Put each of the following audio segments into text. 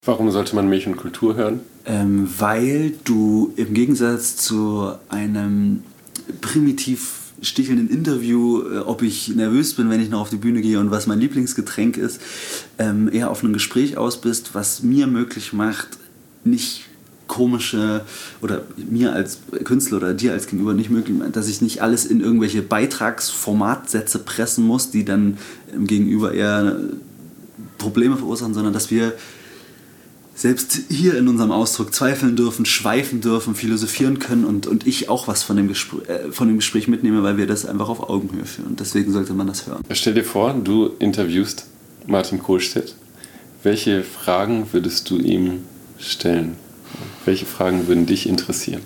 Warum sollte man Milch und Kultur hören? Weil du im Gegensatz zu einem primitiv stichelnden Interview, ob ich nervös bin, wenn ich noch auf die Bühne gehe und was mein Lieblingsgetränk ist, eher auf ein Gespräch aus bist, was mir möglich macht, nicht komische, oder mir als Künstler oder dir als Gegenüber nicht möglich, dass ich nicht alles in irgendwelche Beitragsformatsätze pressen muss, die dann im Gegenüber eher Probleme verursachen, sondern dass wir selbst hier in unserem Ausdruck zweifeln dürfen, schweifen dürfen, philosophieren können und ich auch was von dem Gespräch mitnehme, weil wir das einfach auf Augenhöhe führen. Deswegen sollte man das hören. Stell dir vor, du interviewst Martin Kohlstedt. Welche Fragen würdest du ihm stellen? Welche Fragen würden dich interessieren?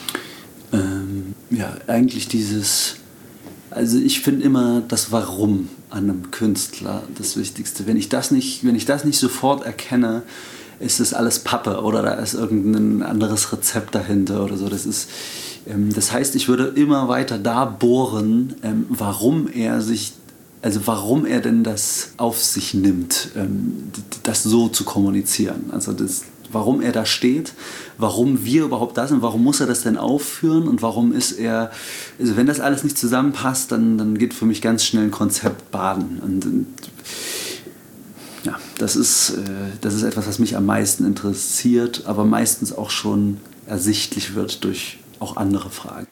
Eigentlich also ich finde immer das Warum an einem Künstler das Wichtigste. Wenn ich das nicht sofort erkenne, ist das alles Pappe oder da ist irgendein anderes Rezept dahinter oder so. Das heißt, ich würde immer weiter da bohren, warum er denn das auf sich nimmt, das so zu kommunizieren. Also warum er da steht, warum wir überhaupt da sind, warum muss er das denn aufführen und warum ist er, also wenn das alles nicht zusammenpasst, dann geht für mich ganz schnell ein Konzept baden. Und ja, das ist etwas, was mich am meisten interessiert, aber meistens auch schon ersichtlich wird durch auch andere Fragen.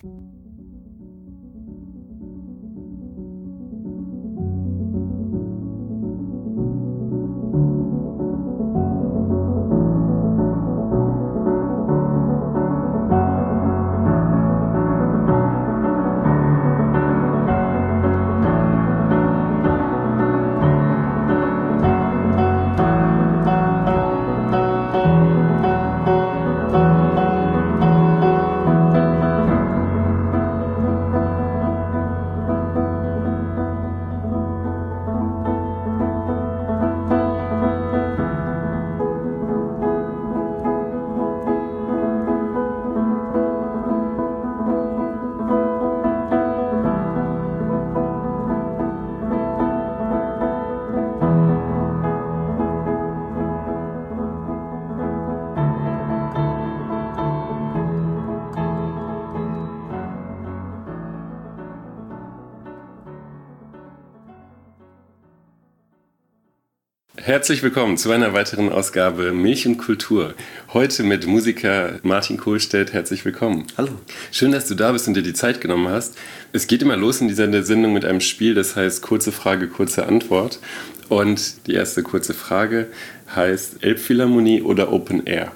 Herzlich willkommen zu einer weiteren Ausgabe Milch und Kultur. Heute mit Musiker Martin Kohlstedt. Herzlich willkommen. Hallo. Schön, dass du da bist und dir die Zeit genommen hast. Es geht immer los in dieser Sendung mit einem Spiel, das heißt kurze Frage, kurze Antwort. Und die erste kurze Frage heißt Elbphilharmonie oder Open Air?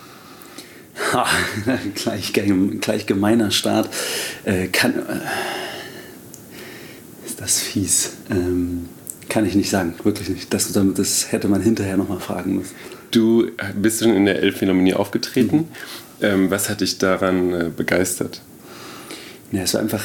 Gleich gemeiner Start. Ist das fies? Kann ich nicht sagen, wirklich nicht. Das hätte man hinterher nochmal fragen müssen. Du bist schon in der Elbphilharmonie aufgetreten. Was hat dich daran begeistert? Ja, es war einfach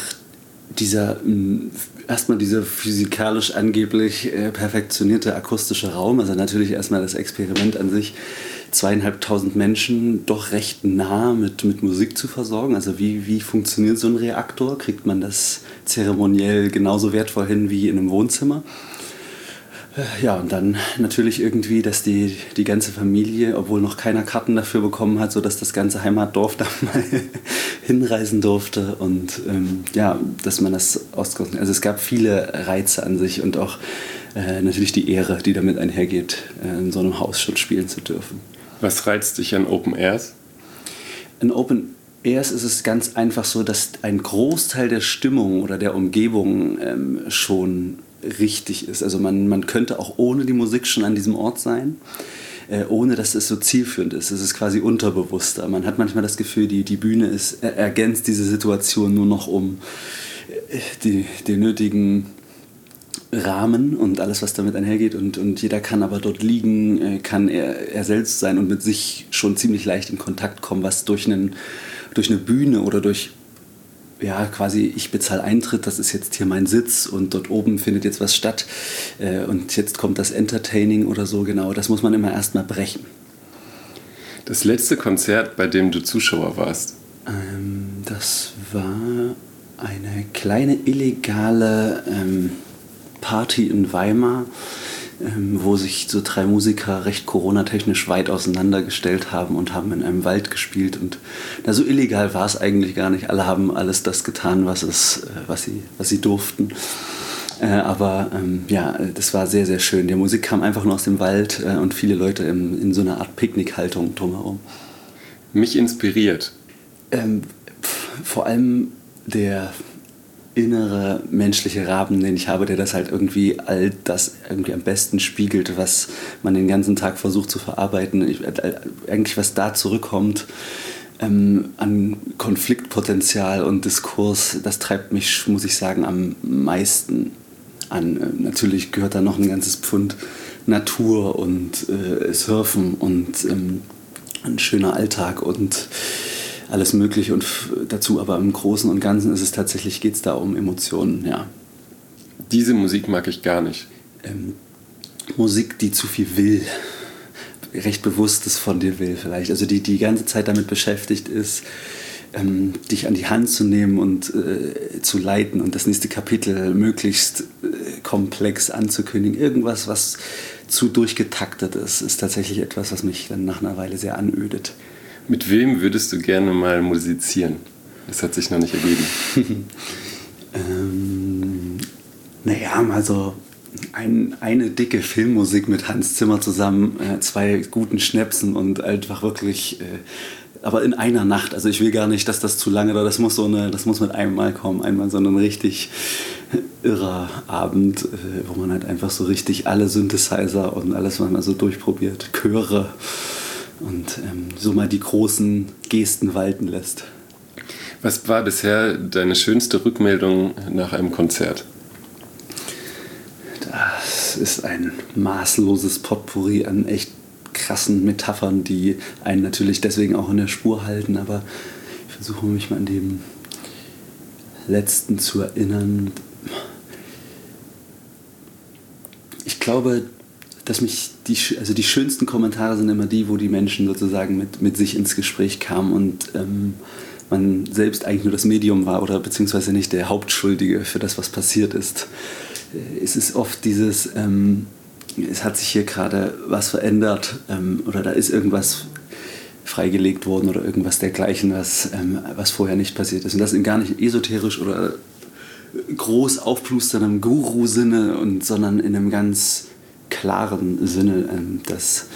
erstmal dieser physikalisch angeblich perfektionierte akustische Raum. Also natürlich erstmal das Experiment an sich, 2.500 Menschen doch recht nah mit Musik zu versorgen. Also wie funktioniert so ein Reaktor? Kriegt man das zeremoniell genauso wertvoll hin wie in einem Wohnzimmer? Ja, und dann natürlich irgendwie, dass die ganze Familie, obwohl noch keiner Karten dafür bekommen hat, sodass das ganze Heimatdorf da mal hinreisen durfte und dass man das auskosten. Also es gab viele Reize an sich und auch natürlich die Ehre, die damit einhergeht, in so einem Haus schon spielen zu dürfen. Was reizt dich an Open Airs? An Open Airs ist es ganz einfach so, dass ein Großteil der Stimmung oder der Umgebung schon richtig ist. Also man könnte auch ohne die Musik schon an diesem Ort sein, ohne dass es so zielführend ist. Es ist quasi unterbewusster. Man hat manchmal das Gefühl, die Bühne ergänzt diese Situation nur noch um den nötigen Rahmen und alles, was damit einhergeht. Und jeder kann aber dort liegen, kann er selbst sein und mit sich schon ziemlich leicht in Kontakt kommen, was durch eine Bühne oder durch quasi, ich bezahle Eintritt, das ist jetzt hier mein Sitz und dort oben findet jetzt was statt und jetzt kommt das Entertaining oder so, genau, das muss man immer erstmal brechen. Das letzte Konzert, bei dem du Zuschauer warst? Das war eine kleine illegale Party in Weimar wo sich so 3 Musiker recht coronatechnisch weit auseinandergestellt haben und haben in einem Wald gespielt. Und so illegal war es eigentlich gar nicht. Alle haben alles das getan, was sie durften. Aber das war sehr, sehr schön. Die Musik kam einfach nur aus dem Wald und viele Leute in so einer Art Picknickhaltung drumherum. Mich inspiriert. Vor allem der innere menschliche Rahmen, den ich habe, der das halt irgendwie all das irgendwie am besten spiegelt, was man den ganzen Tag versucht zu verarbeiten. Eigentlich was da zurückkommt an Konfliktpotenzial und Diskurs, das treibt mich, muss ich sagen, am meisten an. Natürlich gehört da noch ein ganzes Pfund Natur und Surfen und ein schöner Alltag und alles Mögliche und dazu, aber im Großen und Ganzen ist es tatsächlich, geht es da um Emotionen, ja. Diese Musik mag ich gar nicht. Musik, die zu viel will, recht Bewusstes von dir will vielleicht, also die ganze Zeit damit beschäftigt ist, dich an die Hand zu nehmen und zu leiten und das nächste Kapitel möglichst komplex anzukündigen. Irgendwas, was zu durchgetaktet ist tatsächlich etwas, was mich dann nach einer Weile sehr anödet. Mit wem würdest du gerne mal musizieren? Das hat sich noch nicht ergeben. Mal so eine dicke Filmmusik mit Hans Zimmer zusammen, 2 guten Schnäpsen und einfach wirklich, aber in einer Nacht. Also ich will gar nicht, dass das zu lange dauert. Das muss mit einem Mal kommen. Einmal so ein richtig irrer Abend, wo man halt einfach so richtig alle Synthesizer und alles, was man so durchprobiert, Chöre und so mal die großen Gesten walten lässt. Was war bisher deine schönste Rückmeldung nach einem Konzert? Das ist ein maßloses Potpourri an echt krassen Metaphern, die einen natürlich deswegen auch in der Spur halten, aber ich versuche mich mal an dem letzten zu erinnern. Ich glaube, dass mich die schönsten Kommentare sind immer die, wo die Menschen sozusagen mit sich ins Gespräch kamen und man selbst eigentlich nur das Medium war oder beziehungsweise nicht der Hauptschuldige für das, was passiert ist. Es ist oft dieses, es hat sich hier gerade was verändert oder da ist irgendwas freigelegt worden oder irgendwas dergleichen, was vorher nicht passiert ist. Und das in gar nicht esoterisch oder groß aufplusterndem Guru-Sinne, sondern in einem ganz klaren Sinne, dass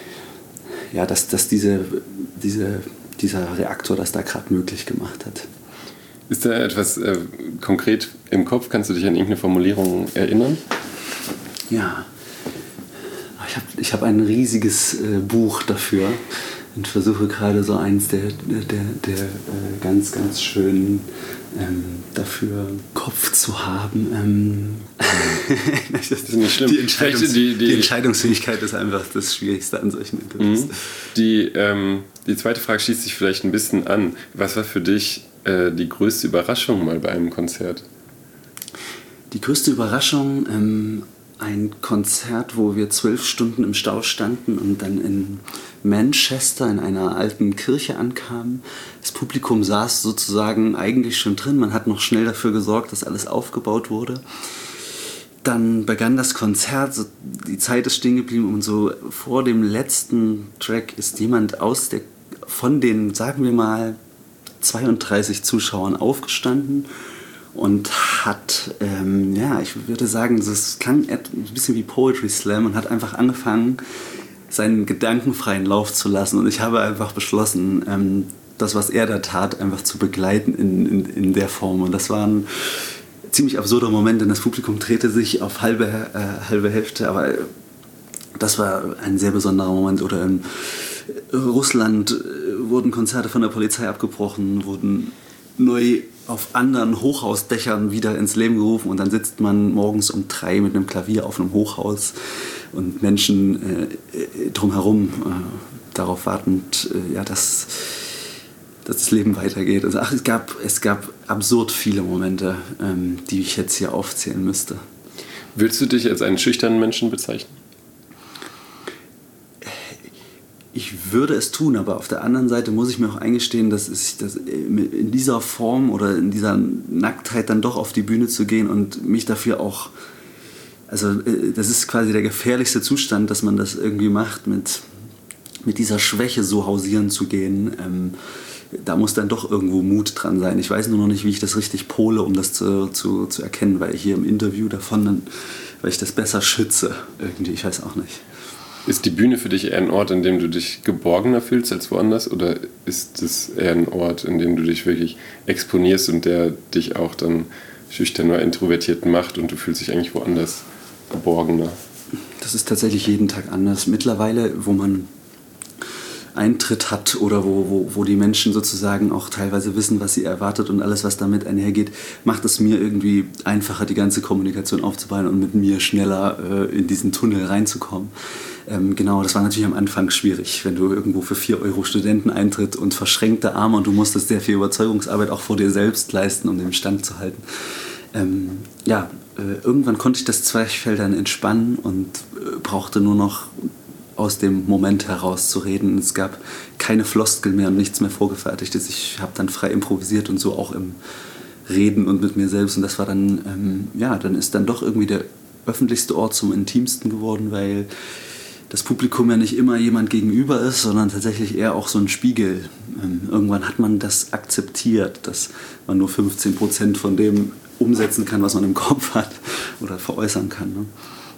dieser Reaktor das da gerade möglich gemacht hat. Ist da etwas konkret im Kopf? Kannst du dich an irgendeine Formulierung erinnern? Ja, ich hab ein riesiges Buch dafür und versuche gerade so eins der ganz, ganz schönen dafür Kopf zu haben. Das ist nicht schlimm. Die Entscheidungsfähigkeit ist einfach das Schwierigste an solchen Interviews. Die zweite Frage schließt sich vielleicht ein bisschen an. Was war für dich die größte Überraschung mal bei einem Konzert? Die größte Überraschung, ein Konzert, wo wir 12 Stunden im Stau standen und dann in Manchester in einer alten Kirche ankamen. Das Publikum saß sozusagen eigentlich schon drin. Man hat noch schnell dafür gesorgt, dass alles aufgebaut wurde. Dann begann das Konzert, die Zeit ist stehen geblieben und so vor dem letzten Track ist jemand von den, sagen wir mal, 32 Zuschauern aufgestanden und hat, ich würde sagen, das klang ein bisschen wie Poetry Slam und hat einfach angefangen, seinen gedankenfreien Lauf zu lassen. Und ich habe einfach beschlossen, das, was er da tat, einfach zu begleiten in der Form. Und das war ein ziemlich absurder Moment, denn das Publikum drehte sich auf halbe Hälfte, aber das war ein sehr besonderer Moment. Oder in Russland wurden Konzerte von der Polizei abgebrochen, wurden neu auf anderen Hochhausdächern wieder ins Leben gerufen und dann sitzt man morgens um 3 mit einem Klavier auf einem Hochhaus und Menschen drumherum darauf wartend, dass das Leben weitergeht. Also, es gab absurd viele Momente, die ich jetzt hier aufzählen müsste. Willst du dich als einen schüchternen Menschen bezeichnen? Ich würde es tun, aber auf der anderen Seite muss ich mir auch eingestehen, dass in dieser Form oder in dieser Nacktheit dann doch auf die Bühne zu gehen und mich dafür auch Also das ist quasi der gefährlichste Zustand, dass man das irgendwie macht, mit dieser Schwäche so hausieren zu gehen. Da muss dann doch irgendwo Mut dran sein. Ich weiß nur noch nicht, wie ich das richtig pole, um das zu erkennen, weil ich hier im Interview davon, weil ich das besser schütze. Irgendwie, ich weiß auch nicht. Ist die Bühne für dich eher ein Ort, in dem du dich geborgener fühlst als woanders? Oder ist es eher ein Ort, in dem du dich wirklich exponierst und der dich auch dann schüchtern oder introvertiert macht und du fühlst dich eigentlich woanders geborgener? Das ist tatsächlich jeden Tag anders. Mittlerweile, wo man Eintritt hat oder wo die Menschen sozusagen auch teilweise wissen, was sie erwartet und alles, was damit einhergeht, macht es mir irgendwie einfacher, die ganze Kommunikation aufzubauen und mit mir schneller in diesen Tunnel reinzukommen. Genau, das war natürlich am Anfang schwierig, wenn du irgendwo für 4 Euro Studenteneintritt und verschränkte Arme und du musstest sehr viel Überzeugungsarbeit auch vor dir selbst leisten, um den Stand zu halten. Irgendwann konnte ich das Zwerchfell dann entspannen und brauchte nur noch aus dem Moment heraus zu reden. Es gab keine Floskeln mehr und nichts mehr Vorgefertigtes. Ich habe dann frei improvisiert und so auch im Reden und mit mir selbst. Und das war dann, dann ist dann doch irgendwie der öffentlichste Ort zum intimsten geworden, weil das Publikum ja nicht immer jemand gegenüber ist, sondern tatsächlich eher auch so ein Spiegel. Irgendwann hat man das akzeptiert, dass man nur 15% von dem umsetzen kann, was man im Kopf hat oder veräußern kann. Ne?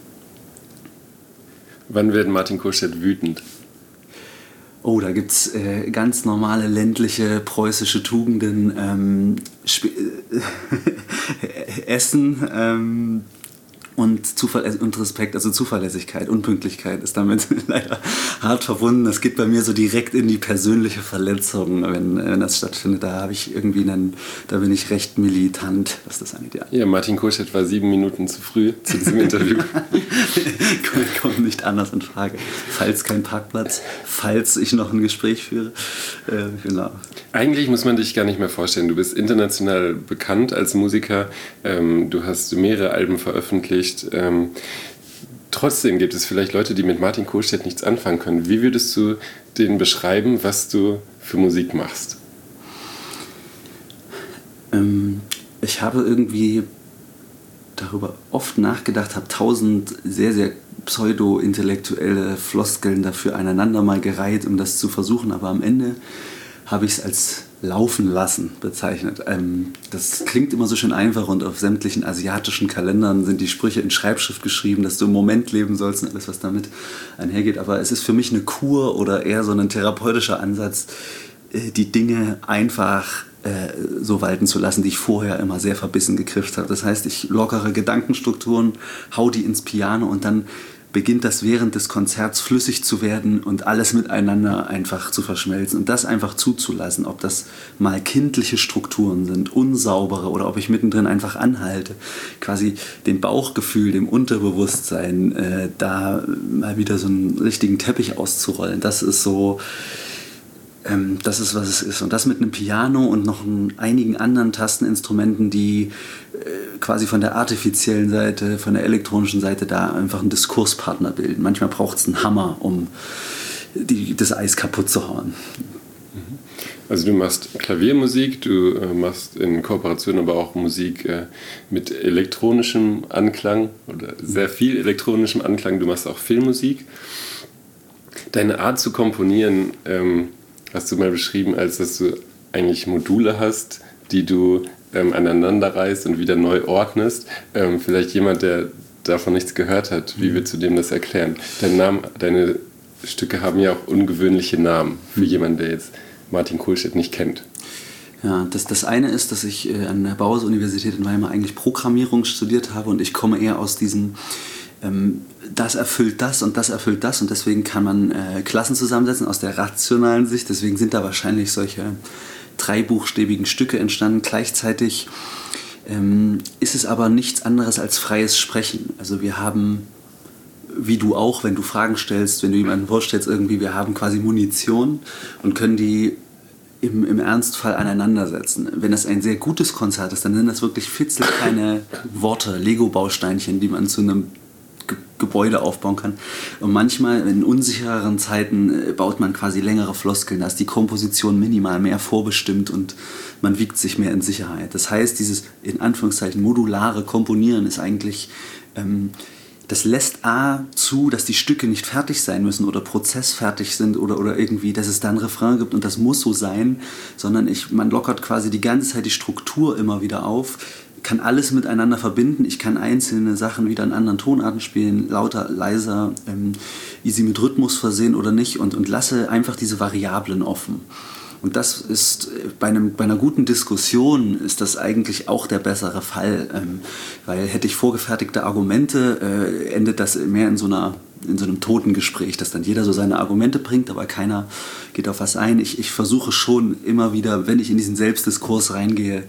Wann wird Martin Kurstedt wütend? Oh, da gibt es ganz normale ländliche preußische Tugenden. Essen und Respekt, also Zuverlässigkeit und Pünktlichkeit ist damit leider hart verbunden. Das geht bei mir so direkt in die persönliche Verletzung, wenn das stattfindet. Da bin ich recht militant, was das angeht. Ja, Martin Kurstedt war 7 Minuten zu früh zu diesem Interview. Kommt nicht anders in Frage. Falls kein Parkplatz, falls ich noch ein Gespräch führe. Genau. Eigentlich muss man dich gar nicht mehr vorstellen. Du bist international bekannt als Musiker. Du hast mehrere Alben veröffentlicht. Trotzdem gibt es vielleicht Leute, die mit Martin Kurstedt nichts anfangen können. Wie würdest du denen beschreiben, was du für Musik machst? Ich habe irgendwie darüber oft nachgedacht, habe 1000 sehr, sehr pseudo-intellektuelle Floskeln dafür aneinander mal gereiht, um das zu versuchen, aber am Ende habe ich es als Laufen lassen bezeichnet. Das klingt immer so schön einfach und auf sämtlichen asiatischen Kalendern sind die Sprüche in Schreibschrift geschrieben, dass du im Moment leben sollst und alles, was damit einhergeht. Aber es ist für mich eine Kur oder eher so ein therapeutischer Ansatz, die Dinge einfach so walten zu lassen, die ich vorher immer sehr verbissen gegriffen habe. Das heißt, ich lockere Gedankenstrukturen, hau die ins Piano und dann beginnt das während des Konzerts flüssig zu werden und alles miteinander einfach zu verschmelzen und das einfach zuzulassen, ob das mal kindliche Strukturen sind, unsaubere oder ob ich mittendrin einfach anhalte, quasi dem Bauchgefühl, dem Unterbewusstsein da mal wieder so einen richtigen Teppich auszurollen. Das ist so, das ist, was es ist. Und das mit einem Piano und noch einigen anderen Tasteninstrumenten, die quasi von der artifiziellen Seite, von der elektronischen Seite da einfach einen Diskurspartner bilden. Manchmal braucht es einen Hammer, um das Eis kaputt zu hauen. Also du machst Klaviermusik, du machst in Kooperation aber auch Musik mit elektronischem Anklang oder sehr viel elektronischem Anklang. Du machst auch Filmmusik. Deine Art zu komponieren hast du mal beschrieben, als dass du eigentlich Module hast, die du aneinander reißt und wieder neu ordnest. Vielleicht jemand, der davon nichts gehört hat, wie würdest du dem das erklären? Deine Stücke haben ja auch ungewöhnliche Namen für jemanden, der jetzt Martin Kurstedt nicht kennt. Ja, das eine ist, dass ich an der Bauhaus-Universität in Weimar eigentlich Programmierung studiert habe und ich komme eher aus diesem das erfüllt das und das erfüllt das und deswegen kann man Klassen zusammensetzen aus der rationalen Sicht, deswegen sind da wahrscheinlich solche 3-buchstäbigen Stücke entstanden. Gleichzeitig ist es aber nichts anderes als freies Sprechen. Also wir haben, wie du auch, wenn du Fragen stellst, wenn du jemanden vorstellst irgendwie, wir haben quasi Munition und können die im Ernstfall aneinandersetzen. Wenn das ein sehr gutes Konzert ist, dann sind das wirklich fitzelkleine Worte, Lego-Bausteinchen, die man zu einem Gebäude aufbauen kann. Und manchmal in unsichereren Zeiten baut man quasi längere Floskeln. Da ist die Komposition minimal mehr vorbestimmt und man wiegt sich mehr in Sicherheit. Das heißt, dieses in Anführungszeichen modulare Komponieren ist eigentlich das lässt zu, dass die Stücke nicht fertig sein müssen oder prozessfertig sind oder irgendwie, dass es da ein Refrain gibt und das muss so sein, sondern man lockert quasi die ganze Zeit die Struktur immer wieder auf, kann alles miteinander verbinden. Ich kann einzelne Sachen wieder in anderen Tonarten spielen, lauter, leiser, easy mit Rhythmus versehen oder nicht und lasse einfach diese Variablen offen. Und das ist bei einer guten Diskussion ist das eigentlich auch der bessere Fall, weil hätte ich vorgefertigte Argumente, endet das mehr in so einem toten Gespräch, dass dann jeder so seine Argumente bringt, aber keiner geht auf was ein. Ich versuche schon immer wieder, wenn ich in diesen Selbstdiskurs reingehe,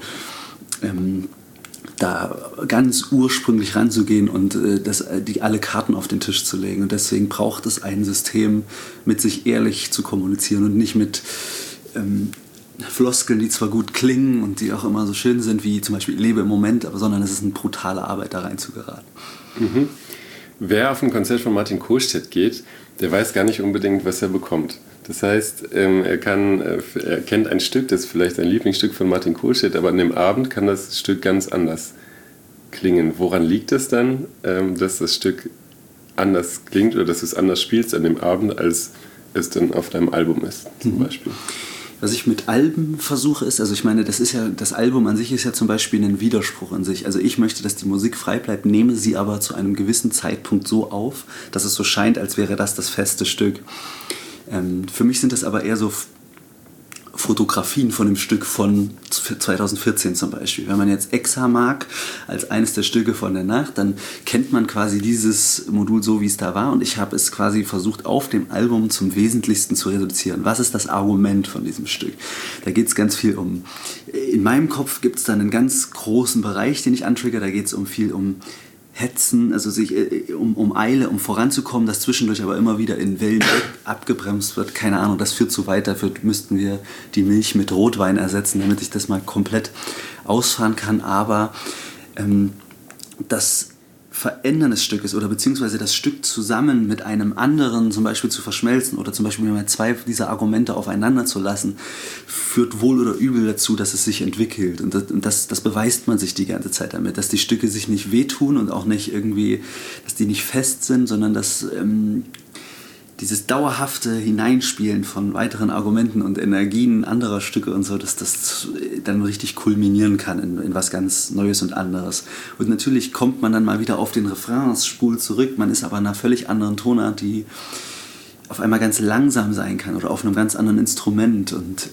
da ganz ursprünglich ranzugehen und alle Karten auf den Tisch zu legen. Und deswegen braucht es ein System, mit sich ehrlich zu kommunizieren und nicht mit Floskeln, die zwar gut klingen und die auch immer so schön sind, wie zum Beispiel lebe im Moment, sondern es ist eine brutale Arbeit, da reinzugeraten. Mhm. Wer auf ein Konzert von Martin Kohlstedt geht, der weiß gar nicht unbedingt, was er bekommt. Das heißt, er kennt ein Stück, das ist vielleicht ein Lieblingsstück von Martin Kohlstedt, aber an dem Abend kann das Stück ganz anders klingen. Woran liegt es dann, dass das Stück anders klingt oder dass du es anders spielst an dem Abend, als es dann auf deinem Album ist, zum Beispiel? Was ich mit Alben versuche ist, also ich meine, das Album an sich ist ja zum Beispiel ein Widerspruch in sich. Also ich möchte, dass die Musik frei bleibt, nehme sie aber zu einem gewissen Zeitpunkt so auf, dass es so scheint, als wäre das feste Stück. Für mich sind das aber eher so Fotografien von dem Stück von 2014 zum Beispiel. Wenn man jetzt Exa mag, als eines der Stücke von der Nacht, dann kennt man quasi dieses Modul so, wie es da war und ich habe es quasi versucht, auf dem Album zum Wesentlichsten zu reduzieren. Was ist das Argument von diesem Stück? Da geht es ganz viel in meinem Kopf gibt es dann einen ganz großen Bereich, den ich antrigger, da geht es viel um Hetzen, also um Eile, um voranzukommen, das zwischendurch aber immer wieder in Wellen abgebremst wird. Keine Ahnung, das führt zu weit. Dafür müssten wir die Milch mit Rotwein ersetzen, damit ich das mal komplett ausfahren kann. Aber das Verändern des Stückes oder beziehungsweise das Stück zusammen mit einem anderen zum Beispiel zu verschmelzen oder zum Beispiel mal zwei dieser Argumente aufeinander zu lassen, führt wohl oder übel dazu, dass es sich entwickelt. Und das beweist man sich die ganze Zeit damit, dass die Stücke sich nicht wehtun und auch nicht irgendwie, dass die nicht fest sind, sondern dass dieses dauerhafte Hineinspielen von weiteren Argumenten und Energien anderer Stücke und so, dass das dann richtig kulminieren kann in was ganz Neues und anderes. Und natürlich kommt man dann mal wieder auf den Refrain, spult zurück, man ist aber in einer völlig anderen Tonart, die auf einmal ganz langsam sein kann oder auf einem ganz anderen Instrument und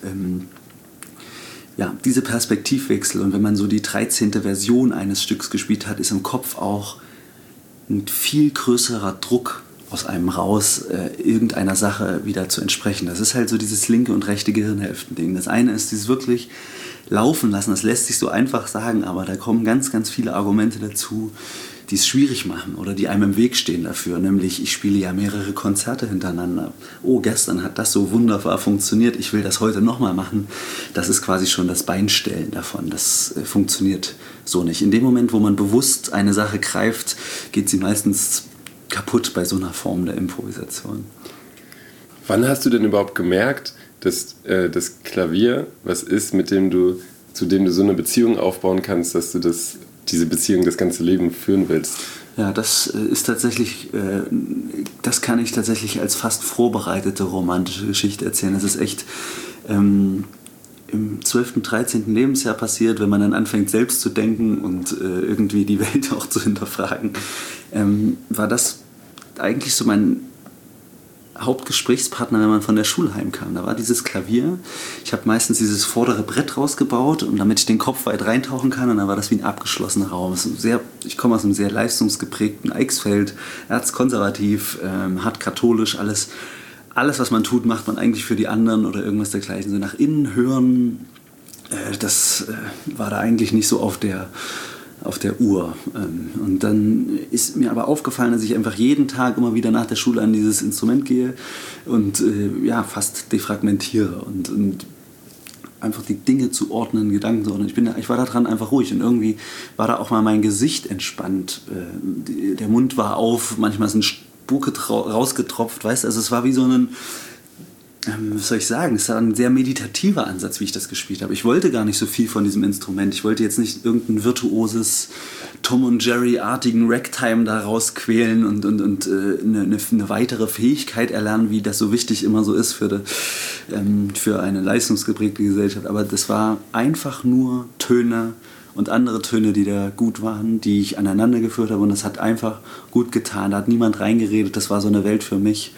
diese Perspektivwechsel und wenn man so die 13. Version eines Stücks gespielt hat, ist im Kopf auch ein viel größerer Druck aus einem raus, irgendeiner Sache wieder zu entsprechen. Das ist halt so dieses linke und rechte Gehirnhälften-Ding. Das eine ist dieses wirklich laufen lassen, das lässt sich so einfach sagen, aber da kommen ganz, ganz viele Argumente dazu, die es schwierig machen oder die einem im Weg stehen dafür. Nämlich, ich spiele ja mehrere Konzerte hintereinander. Oh, gestern hat das so wunderbar funktioniert, ich will das heute nochmal machen. Das ist quasi schon das Beinstellen davon. Das funktioniert so nicht. In dem Moment, wo man bewusst eine Sache greift, geht sie meistens kaputt bei so einer Form der Improvisation. Wann hast du denn überhaupt gemerkt, dass das Klavier was ist, zu dem du so eine Beziehung aufbauen kannst, dass du diese Beziehung das ganze Leben führen willst? Ja, das ist tatsächlich, das kann ich tatsächlich als fast vorbereitete romantische Geschichte erzählen. Das ist echt im 12., 13. Lebensjahr passiert, wenn man dann anfängt selbst zu denken und irgendwie die Welt auch zu hinterfragen, war das eigentlich so mein Hauptgesprächspartner, wenn man von der Schule heimkam. Da war dieses Klavier. Ich habe meistens dieses vordere Brett rausgebaut, und damit ich den Kopf weit reintauchen kann, und dann war das wie ein abgeschlossener Raum. Ich komme aus einem sehr leistungsgeprägten Eichsfeld, erzkonservativ, hart katholisch, alles, was man tut, macht man eigentlich für die anderen oder irgendwas dergleichen. So nach innen hören, das war da eigentlich nicht so auf der Uhr. Und dann ist mir aber aufgefallen, dass ich einfach jeden Tag immer wieder nach der Schule an dieses Instrument gehe und fast defragmentiere und einfach die Dinge zu ordnen, Gedanken zu ordnen. Ich war da dran einfach ruhig und irgendwie war da auch mal mein Gesicht entspannt. Der Mund war auf, manchmal ist ein Spucke rausgetropft, weißt du, also es war wie so ein was soll ich sagen, es war ein sehr meditativer Ansatz, wie ich das gespielt habe. Ich wollte gar nicht so viel von diesem Instrument. Ich wollte jetzt nicht irgendein virtuoses Tom und Jerry-artigen Ragtime da rausquälen und eine weitere Fähigkeit erlernen, wie das so wichtig immer so ist für eine leistungsgeprägte Gesellschaft. Aber das war einfach nur Töne und andere Töne, die da gut waren, die ich aneinander geführt habe. Und das hat einfach gut getan. Da hat niemand reingeredet. Das war so eine Welt für mich.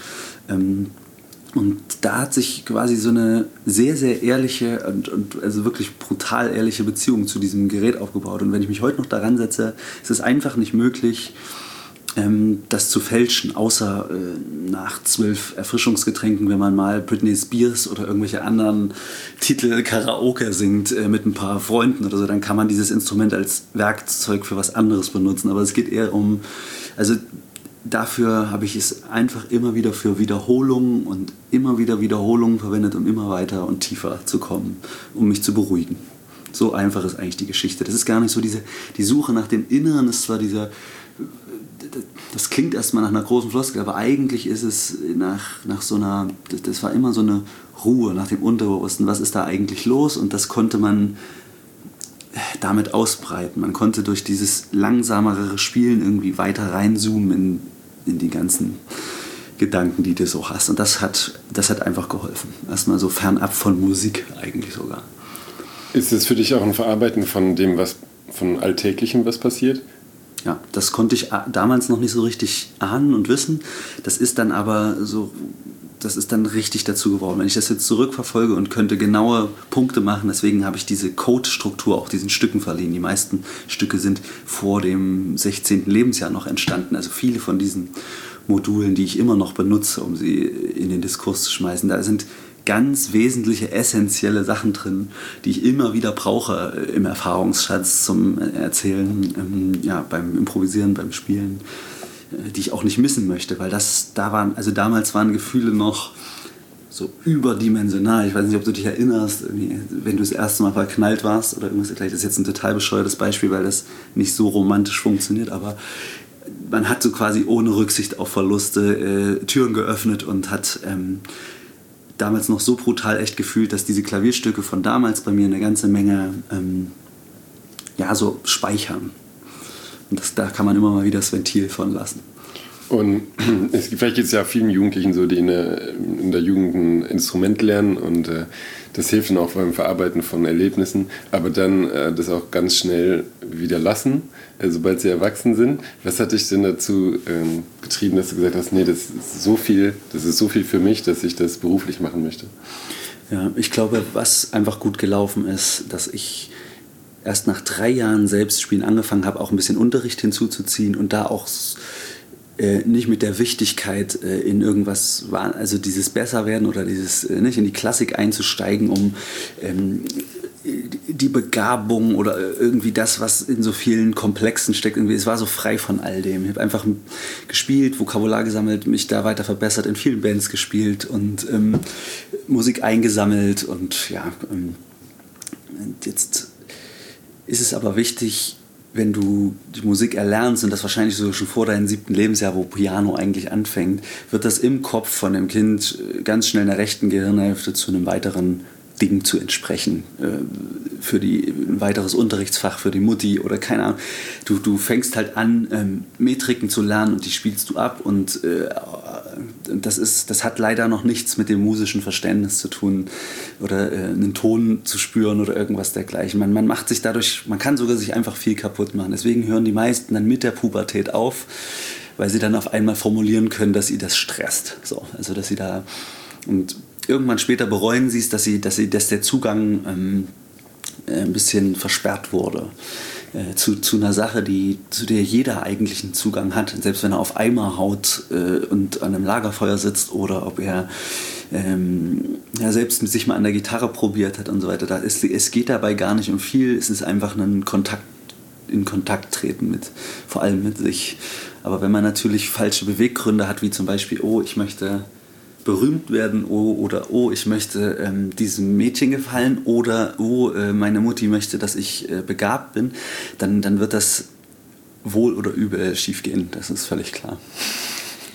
Und da hat sich quasi so eine sehr, sehr ehrliche und also wirklich brutal ehrliche Beziehung zu diesem Gerät aufgebaut. Und wenn ich mich heute noch daran setze, ist es einfach nicht möglich, das zu fälschen, außer nach 12 Erfrischungsgetränken, wenn man mal Britney Spears oder irgendwelche anderen Titel Karaoke singt mit ein paar Freunden oder so, dann kann man dieses Instrument als Werkzeug für was anderes benutzen. Aber es geht eher um, also dafür habe ich es einfach immer wieder für Wiederholungen und immer wieder Wiederholungen verwendet, um immer weiter und tiefer zu kommen, um mich zu beruhigen. So einfach ist eigentlich die Geschichte. Das ist gar nicht so die Suche nach dem Inneren, ist zwar das klingt erstmal nach einer großen Floskel, aber eigentlich ist es nach so einer, das war immer so eine Ruhe nach dem Unterbewussten, was ist da eigentlich los, und das konnte man damit ausbreiten. Man konnte durch dieses langsamere Spielen irgendwie weiter reinzoomen in die ganzen Gedanken, die du so hast. Und das hat einfach geholfen. Erstmal so fernab von Musik eigentlich sogar. Ist es für dich auch ein Verarbeiten von dem, von Alltäglichem, was passiert? Ja, das konnte ich damals noch nicht so richtig ahnen und wissen. Das ist dann aber so, das ist dann richtig dazu geworden. Wenn ich das jetzt zurückverfolge und könnte genaue Punkte machen, deswegen habe ich diese Code-Struktur auch diesen Stücken verliehen. Die meisten Stücke sind vor dem 16. Lebensjahr noch entstanden. Also viele von diesen Modulen, die ich immer noch benutze, um sie in den Diskurs zu schmeißen, da sind ganz wesentliche, essentielle Sachen drin, die ich immer wieder brauche im Erfahrungsschatz zum Erzählen, beim Improvisieren, beim Spielen, die ich auch nicht missen möchte, weil damals waren Gefühle noch so überdimensional. Ich weiß nicht, ob du dich erinnerst, wenn du das erste Mal verknallt warst oder irgendwas dergleichen. Das ist jetzt ein total bescheuertes Beispiel, weil das nicht so romantisch funktioniert, aber man hat so quasi ohne Rücksicht auf Verluste Türen geöffnet und hat damals noch so brutal echt gefühlt, dass diese Klavierstücke von damals bei mir eine ganze Menge so speichern. Und da kann man immer mal wieder das Ventil von lassen. Und vielleicht geht es ja vielen Jugendlichen so, die in der Jugend ein Instrument lernen, und das hilft dann auch beim Verarbeiten von Erlebnissen, aber dann das auch ganz schnell wieder lassen, sobald sie erwachsen sind. Was hat dich denn dazu getrieben, dass du gesagt hast, nee, das ist so viel für mich, dass ich das beruflich machen möchte? Ja, ich glaube, was einfach gut gelaufen ist, dass ich erst nach 3 Jahren Selbstspielen angefangen habe, auch ein bisschen Unterricht hinzuzuziehen und da auch nicht mit der Wichtigkeit in irgendwas, also dieses Besserwerden oder dieses nicht in die Klassik einzusteigen, um die Begabung oder irgendwie das, was in so vielen Komplexen steckt. Irgendwie, es war so frei von all dem. Ich habe einfach gespielt, Vokabular gesammelt, mich da weiter verbessert, in vielen Bands gespielt und Musik eingesammelt. Und jetzt ist es aber wichtig, wenn du die Musik erlernst, und das wahrscheinlich so schon vor deinem 7. Lebensjahr, wo Piano eigentlich anfängt, wird das im Kopf von dem Kind ganz schnell in der rechten Gehirnhälfte zu einem weiteren Ding zu entsprechen, für ein weiteres Unterrichtsfach für die Mutti oder keine Ahnung. Du fängst halt an, Metriken zu lernen und die spielst du ab, und das hat leider noch nichts mit dem musischen Verständnis zu tun oder einen Ton zu spüren oder irgendwas dergleichen. Man macht sich dadurch, man kann sogar sich einfach viel kaputt machen. Deswegen hören die meisten dann mit der Pubertät auf, weil sie dann auf einmal formulieren können, dass sie das stresst. So, also dass sie da, und irgendwann später bereuen sie es, dass der Zugang ein bisschen versperrt wurde zu einer Sache, zu der jeder eigentlich einen Zugang hat. Selbst wenn er auf Eimer haut und an einem Lagerfeuer sitzt, oder ob er selbst sich mal an der Gitarre probiert hat und so weiter. Es geht dabei gar nicht um viel, es ist einfach in Kontakt treten vor allem mit sich. Aber wenn man natürlich falsche Beweggründe hat, wie zum Beispiel, ich möchte berühmt werden, oder ich möchte diesem Mädchen gefallen, oder meine Mutti möchte, dass ich begabt bin, dann wird das wohl oder übel schief gehen, das ist völlig klar.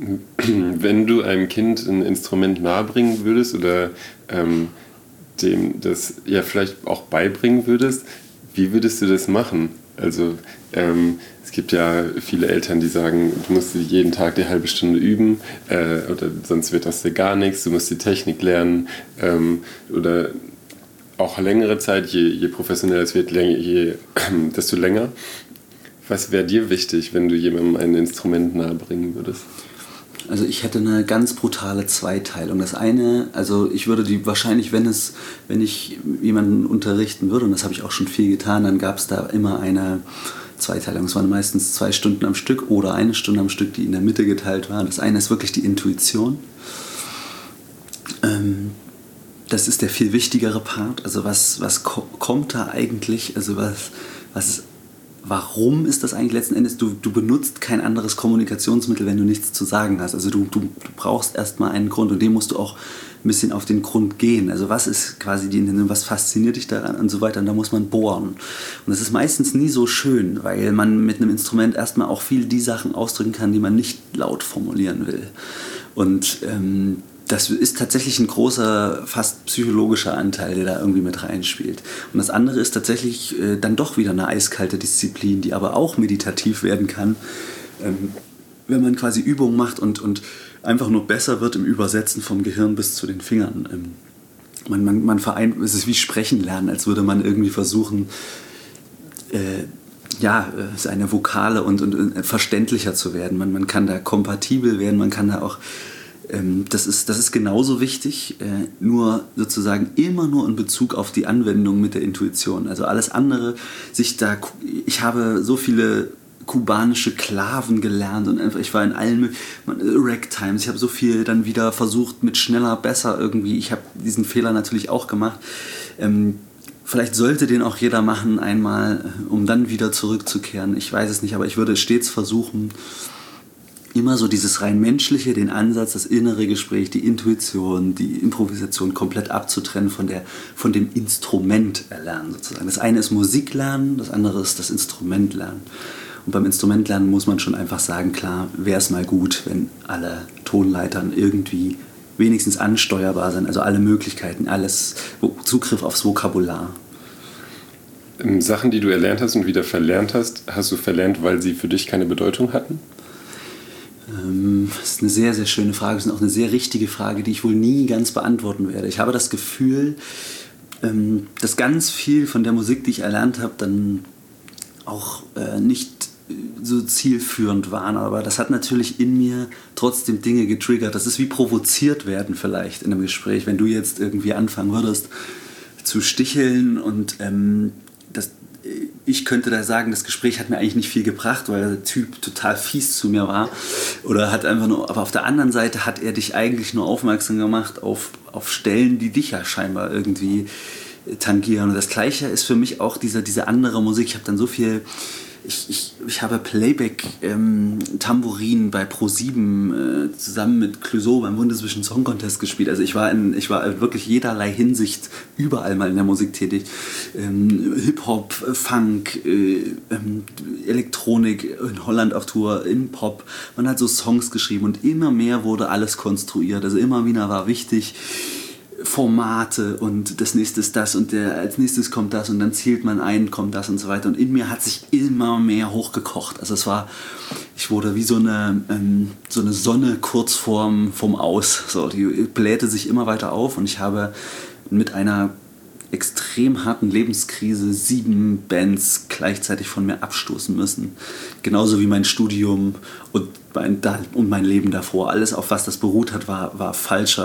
Wenn du einem Kind ein Instrument nahebringen würdest oder dem das ja vielleicht auch beibringen würdest, wie würdest du das machen? Also es gibt ja viele Eltern, die sagen, du musst jeden Tag die halbe Stunde üben oder sonst wird das dir gar nichts, du musst die Technik lernen oder auch längere Zeit, je professioneller es wird, desto länger. Was wäre dir wichtig, wenn du jemandem ein Instrument nahebringen würdest? Also ich hätte eine ganz brutale Zweiteilung. Das eine, also ich würde die wahrscheinlich, wenn ich jemanden unterrichten würde, und das habe ich auch schon viel getan, dann gab es da immer eine Zweiteilung. Es waren meistens 2 Stunden am Stück oder 1 Stunde am Stück, die in der Mitte geteilt waren. Das eine ist wirklich die Intuition. Das ist der viel wichtigere Part. Also was kommt da eigentlich? Also warum ist das eigentlich letzten Endes? Du benutzt kein anderes Kommunikationsmittel, wenn du nichts zu sagen hast. Also du brauchst erstmal einen Grund und dem musst du auch ein bisschen auf den Grund gehen. Also was ist quasi was fasziniert dich daran und so weiter. Und da muss man bohren. Und das ist meistens nie so schön, weil man mit einem Instrument erstmal auch viel die Sachen ausdrücken kann, die man nicht laut formulieren will. Und das ist tatsächlich ein großer, fast psychologischer Anteil, der da irgendwie mit reinspielt. Und das andere ist tatsächlich dann doch wieder eine eiskalte Disziplin, die aber auch meditativ werden kann, wenn man quasi Übungen macht und einfach nur besser wird im Übersetzen vom Gehirn bis zu den Fingern. Es ist wie Sprechen lernen, als würde man irgendwie versuchen, seine Vokale und verständlicher zu werden. Man kann da kompatibel werden, man kann da auch das ist genauso wichtig, nur sozusagen immer nur in Bezug auf die Anwendung mit der Intuition. Also alles andere, ich habe so viele kubanische Klaven gelernt und einfach, ich war in allen Ragtimes, ich habe so viel dann wieder versucht mit schneller, besser irgendwie, ich habe diesen Fehler natürlich auch gemacht. Vielleicht sollte den auch jeder machen einmal, um dann wieder zurückzukehren, ich weiß es nicht, aber ich würde stets versuchen, immer so dieses rein menschliche, den Ansatz, das innere Gespräch, die Intuition, die Improvisation komplett abzutrennen von dem Instrument erlernen sozusagen. Das eine ist Musik lernen, das andere ist das Instrument lernen. Und beim Instrument lernen muss man schon einfach sagen, klar, wäre es mal gut, wenn alle Tonleitern irgendwie wenigstens ansteuerbar sind, also alle Möglichkeiten, alles, Zugriff aufs Vokabular. Sachen, die du erlernt hast und wieder verlernt hast, hast du verlernt, weil sie für dich keine Bedeutung hatten? Das ist eine sehr, sehr schöne Frage. Das ist auch eine sehr richtige Frage, die ich wohl nie ganz beantworten werde. Ich habe das Gefühl, dass ganz viel von der Musik, die ich erlernt habe, dann auch nicht so zielführend waren. Aber das hat natürlich in mir trotzdem Dinge getriggert. Das ist wie provoziert werden vielleicht in einem Gespräch. Wenn du jetzt irgendwie anfangen würdest zu sticheln und ich könnte da sagen, das Gespräch hat mir eigentlich nicht viel gebracht, weil der Typ total fies zu mir war. Oder hat einfach nur, aber auf der anderen Seite hat er dich eigentlich nur aufmerksam gemacht auf Stellen, die dich ja scheinbar irgendwie tangieren. Und das Gleiche ist für mich auch diese andere Musik. Ich habe dann so viel. Ich habe Playback-Tambourin bei Pro7 zusammen mit Clouseau beim Bundesvision Song Contest gespielt. Also ich war wirklich jederlei Hinsicht überall mal in der Musik tätig. Hip-Hop, Funk, Elektronik, in Holland auf Tour, in Pop. Man hat so Songs geschrieben und immer mehr wurde alles konstruiert. Also immer wieder war wichtig, Formate und das nächste ist das und als nächstes kommt das und dann zielt man ein, kommt das und so weiter. Und in mir hat sich immer mehr hochgekocht. Also ich wurde wie so eine Sonne kurz vom Aus. So, die blähte sich immer weiter auf und ich habe mit einer extrem harten Lebenskrise 7 Bands gleichzeitig von mir abstoßen müssen. Genauso wie mein Studium und mein Leben davor. Alles, auf was das beruht hat, war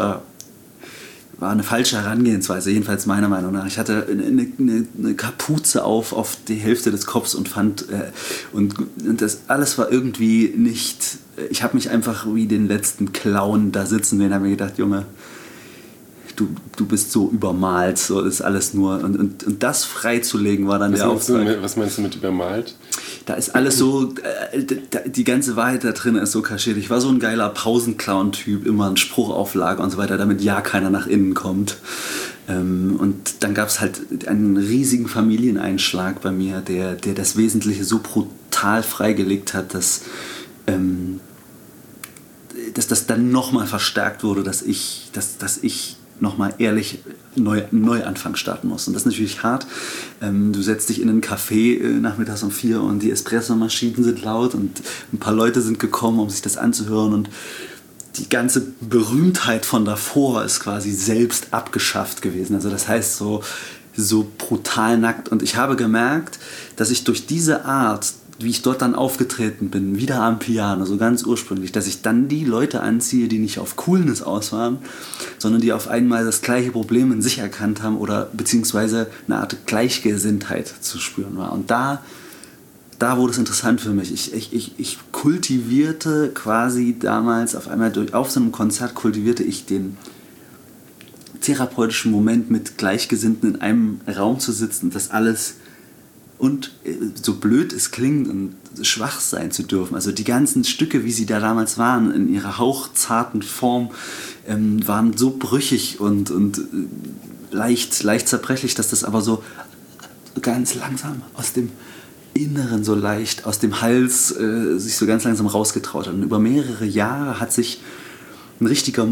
eine falsche Herangehensweise, jedenfalls meiner Meinung nach. Ich hatte eine Kapuze auf die Hälfte des Kopfs und und das alles war irgendwie nicht. Ich habe mich einfach wie den letzten Clown da sitzen sehen, habe mir gedacht, Junge, du bist so übermalt, so ist alles nur. Und das freizulegen war dann der Auftrag. Was meinst du mit übermalt? Da ist alles so, die ganze Wahrheit da drin ist so kaschiert. Ich war so ein geiler Pausenclown-Typ, immer ein Spruch auf Lager und so weiter, damit ja keiner nach innen kommt. Und dann gab es halt einen riesigen Familieneinschlag bei mir, der das Wesentliche so brutal freigelegt hat, dass dass das dann nochmal verstärkt wurde, dass ich nochmal ehrlich einen Neuanfang starten muss. Und das ist natürlich hart. Du setzt dich in einen Café nachmittags um 4 und die Espressomaschinen sind laut und ein paar Leute sind gekommen, um sich das anzuhören, und die ganze Berühmtheit von davor ist quasi selbst abgeschafft gewesen. Also das heißt so brutal nackt. Und ich habe gemerkt, dass ich durch diese Art, wie ich dort dann aufgetreten bin, wieder am Piano, so ganz ursprünglich, dass ich dann die Leute anziehe, die nicht auf Coolness aus waren, sondern die auf einmal das gleiche Problem in sich erkannt haben oder beziehungsweise eine Art Gleichgesinntheit zu spüren war. Und da wurde es interessant für mich. Ich kultivierte quasi damals auf einmal auf so einem Konzert kultivierte ich den therapeutischen Moment, mit Gleichgesinnten in einem Raum zu sitzen, das alles, und so blöd es klingt und schwach sein zu dürfen. Also die ganzen Stücke, wie sie da damals waren, in ihrer hauchzarten Form, waren so brüchig und leicht zerbrechlich, dass das aber so ganz langsam aus dem Inneren, so leicht aus dem Hals sich so ganz langsam rausgetraut hat. Und über mehrere Jahre hat sich ein richtiger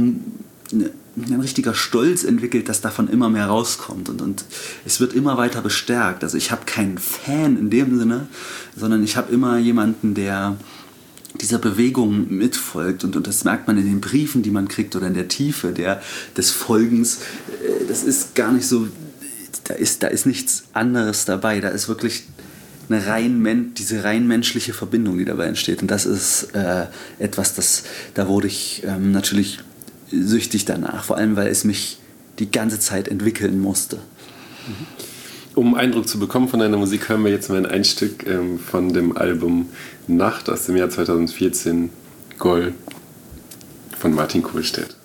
Stolz entwickelt, dass davon immer mehr rauskommt, und es wird immer weiter bestärkt. Also ich habe keinen Fan in dem Sinne, sondern ich habe immer jemanden, der dieser Bewegung mitfolgt, und das merkt man in den Briefen, die man kriegt, oder in der Tiefe des Folgens. Das ist gar nicht so, da ist nichts anderes dabei, da ist wirklich diese rein menschliche Verbindung, die dabei entsteht, und das ist etwas, da wurde ich natürlich süchtig danach, vor allem weil es mich die ganze Zeit entwickeln musste. Um Eindruck zu bekommen von deiner Musik, hören wir jetzt mal ein Stück von dem Album Nacht aus dem Jahr 2014, Goll von Martin Kohlstedt.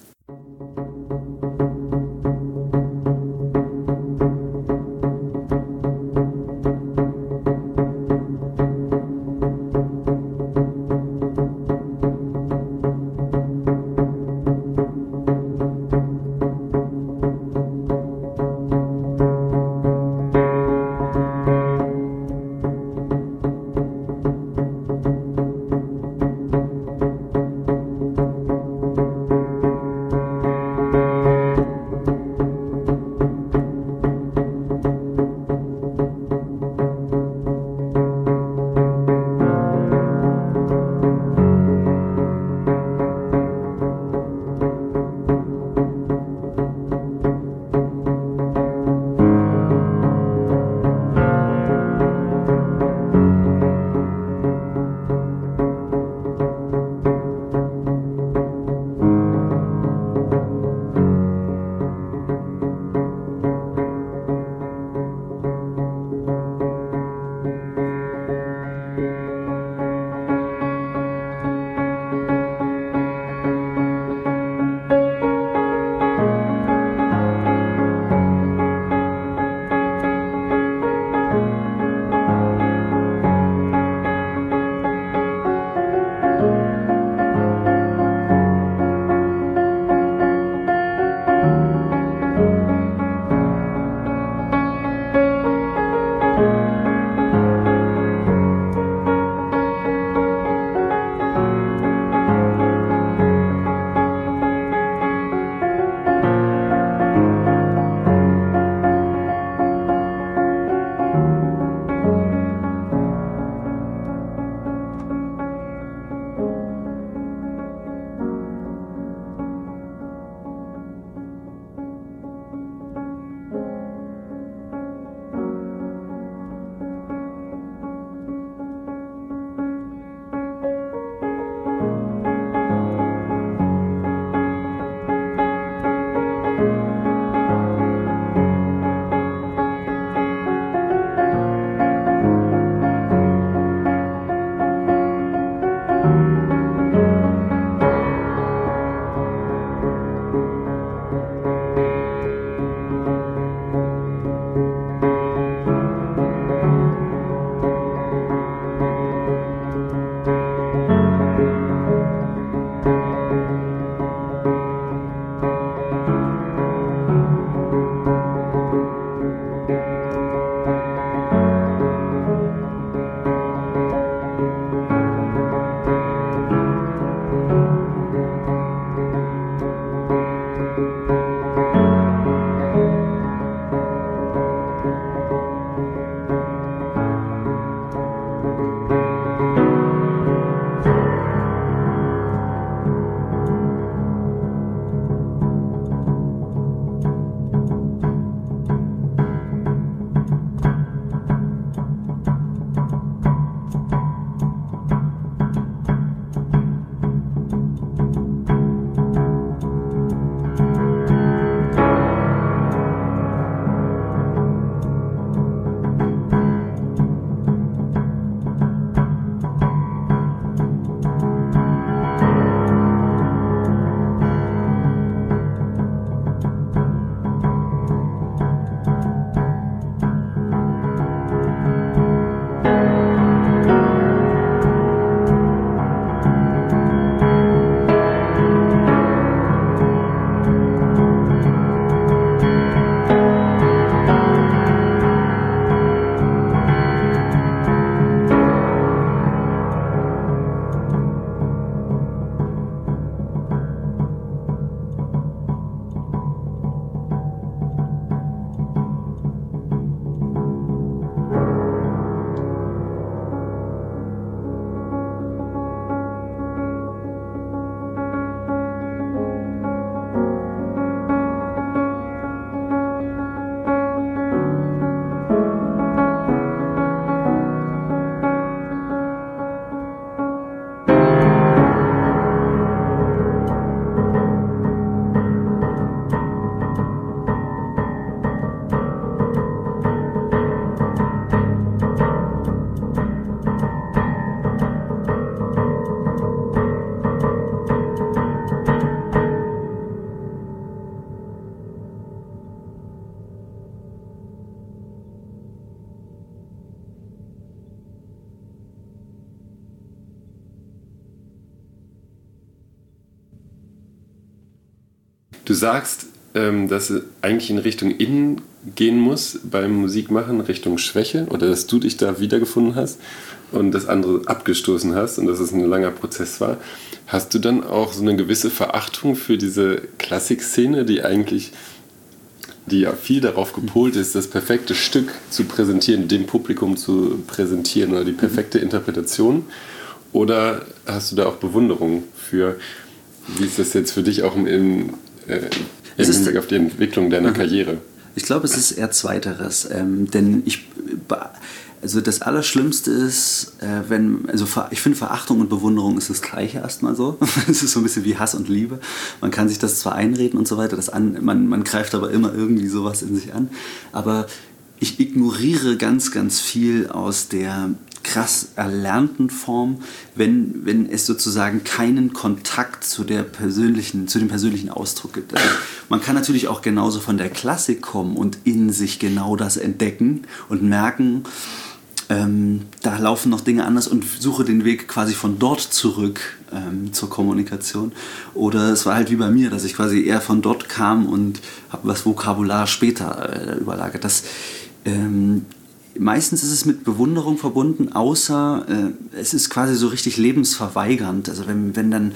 sagst, dass es eigentlich in Richtung Innen gehen muss beim Musikmachen, Richtung Schwäche, oder dass du dich da wiedergefunden hast und das andere abgestoßen hast und dass es ein langer Prozess war. Hast du dann auch so eine gewisse Verachtung für diese Klassikszene, die ja viel darauf gepolt ist, das perfekte Stück zu präsentieren, dem Publikum zu präsentieren oder die perfekte Interpretation? Oder hast du da auch Bewunderung für, wie ist das jetzt für dich auch im Hinblick auf die Entwicklung deiner Karriere? Ich glaube, es ist eher Zweiteres, denn also das Allerschlimmste ist, ich finde, Verachtung und Bewunderung ist das Gleiche erstmal so. Es ist so ein bisschen wie Hass und Liebe. Man kann sich das zwar einreden und so weiter, man greift aber immer irgendwie sowas in sich an. Aber ich ignoriere ganz, ganz viel aus der krass erlernten Form, wenn es sozusagen keinen Kontakt zu dem persönlichen Ausdruck gibt. Also man kann natürlich auch genauso von der Klassik kommen und in sich genau das entdecken und merken, da laufen noch Dinge anders und suche den Weg quasi von dort zurück zur Kommunikation. Oder es war halt wie bei mir, dass ich quasi eher von dort kam und habe das Vokabular später überlagert. Meistens ist es mit Bewunderung verbunden, außer es ist quasi so richtig lebensverweigernd. Also wenn dann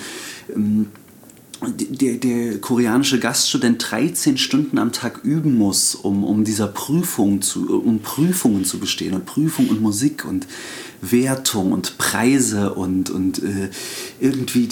der koreanische Gaststudent 13 Stunden am Tag üben muss, um Prüfungen zu bestehen, und Prüfung und Musik und Wertung und Preise und irgendwie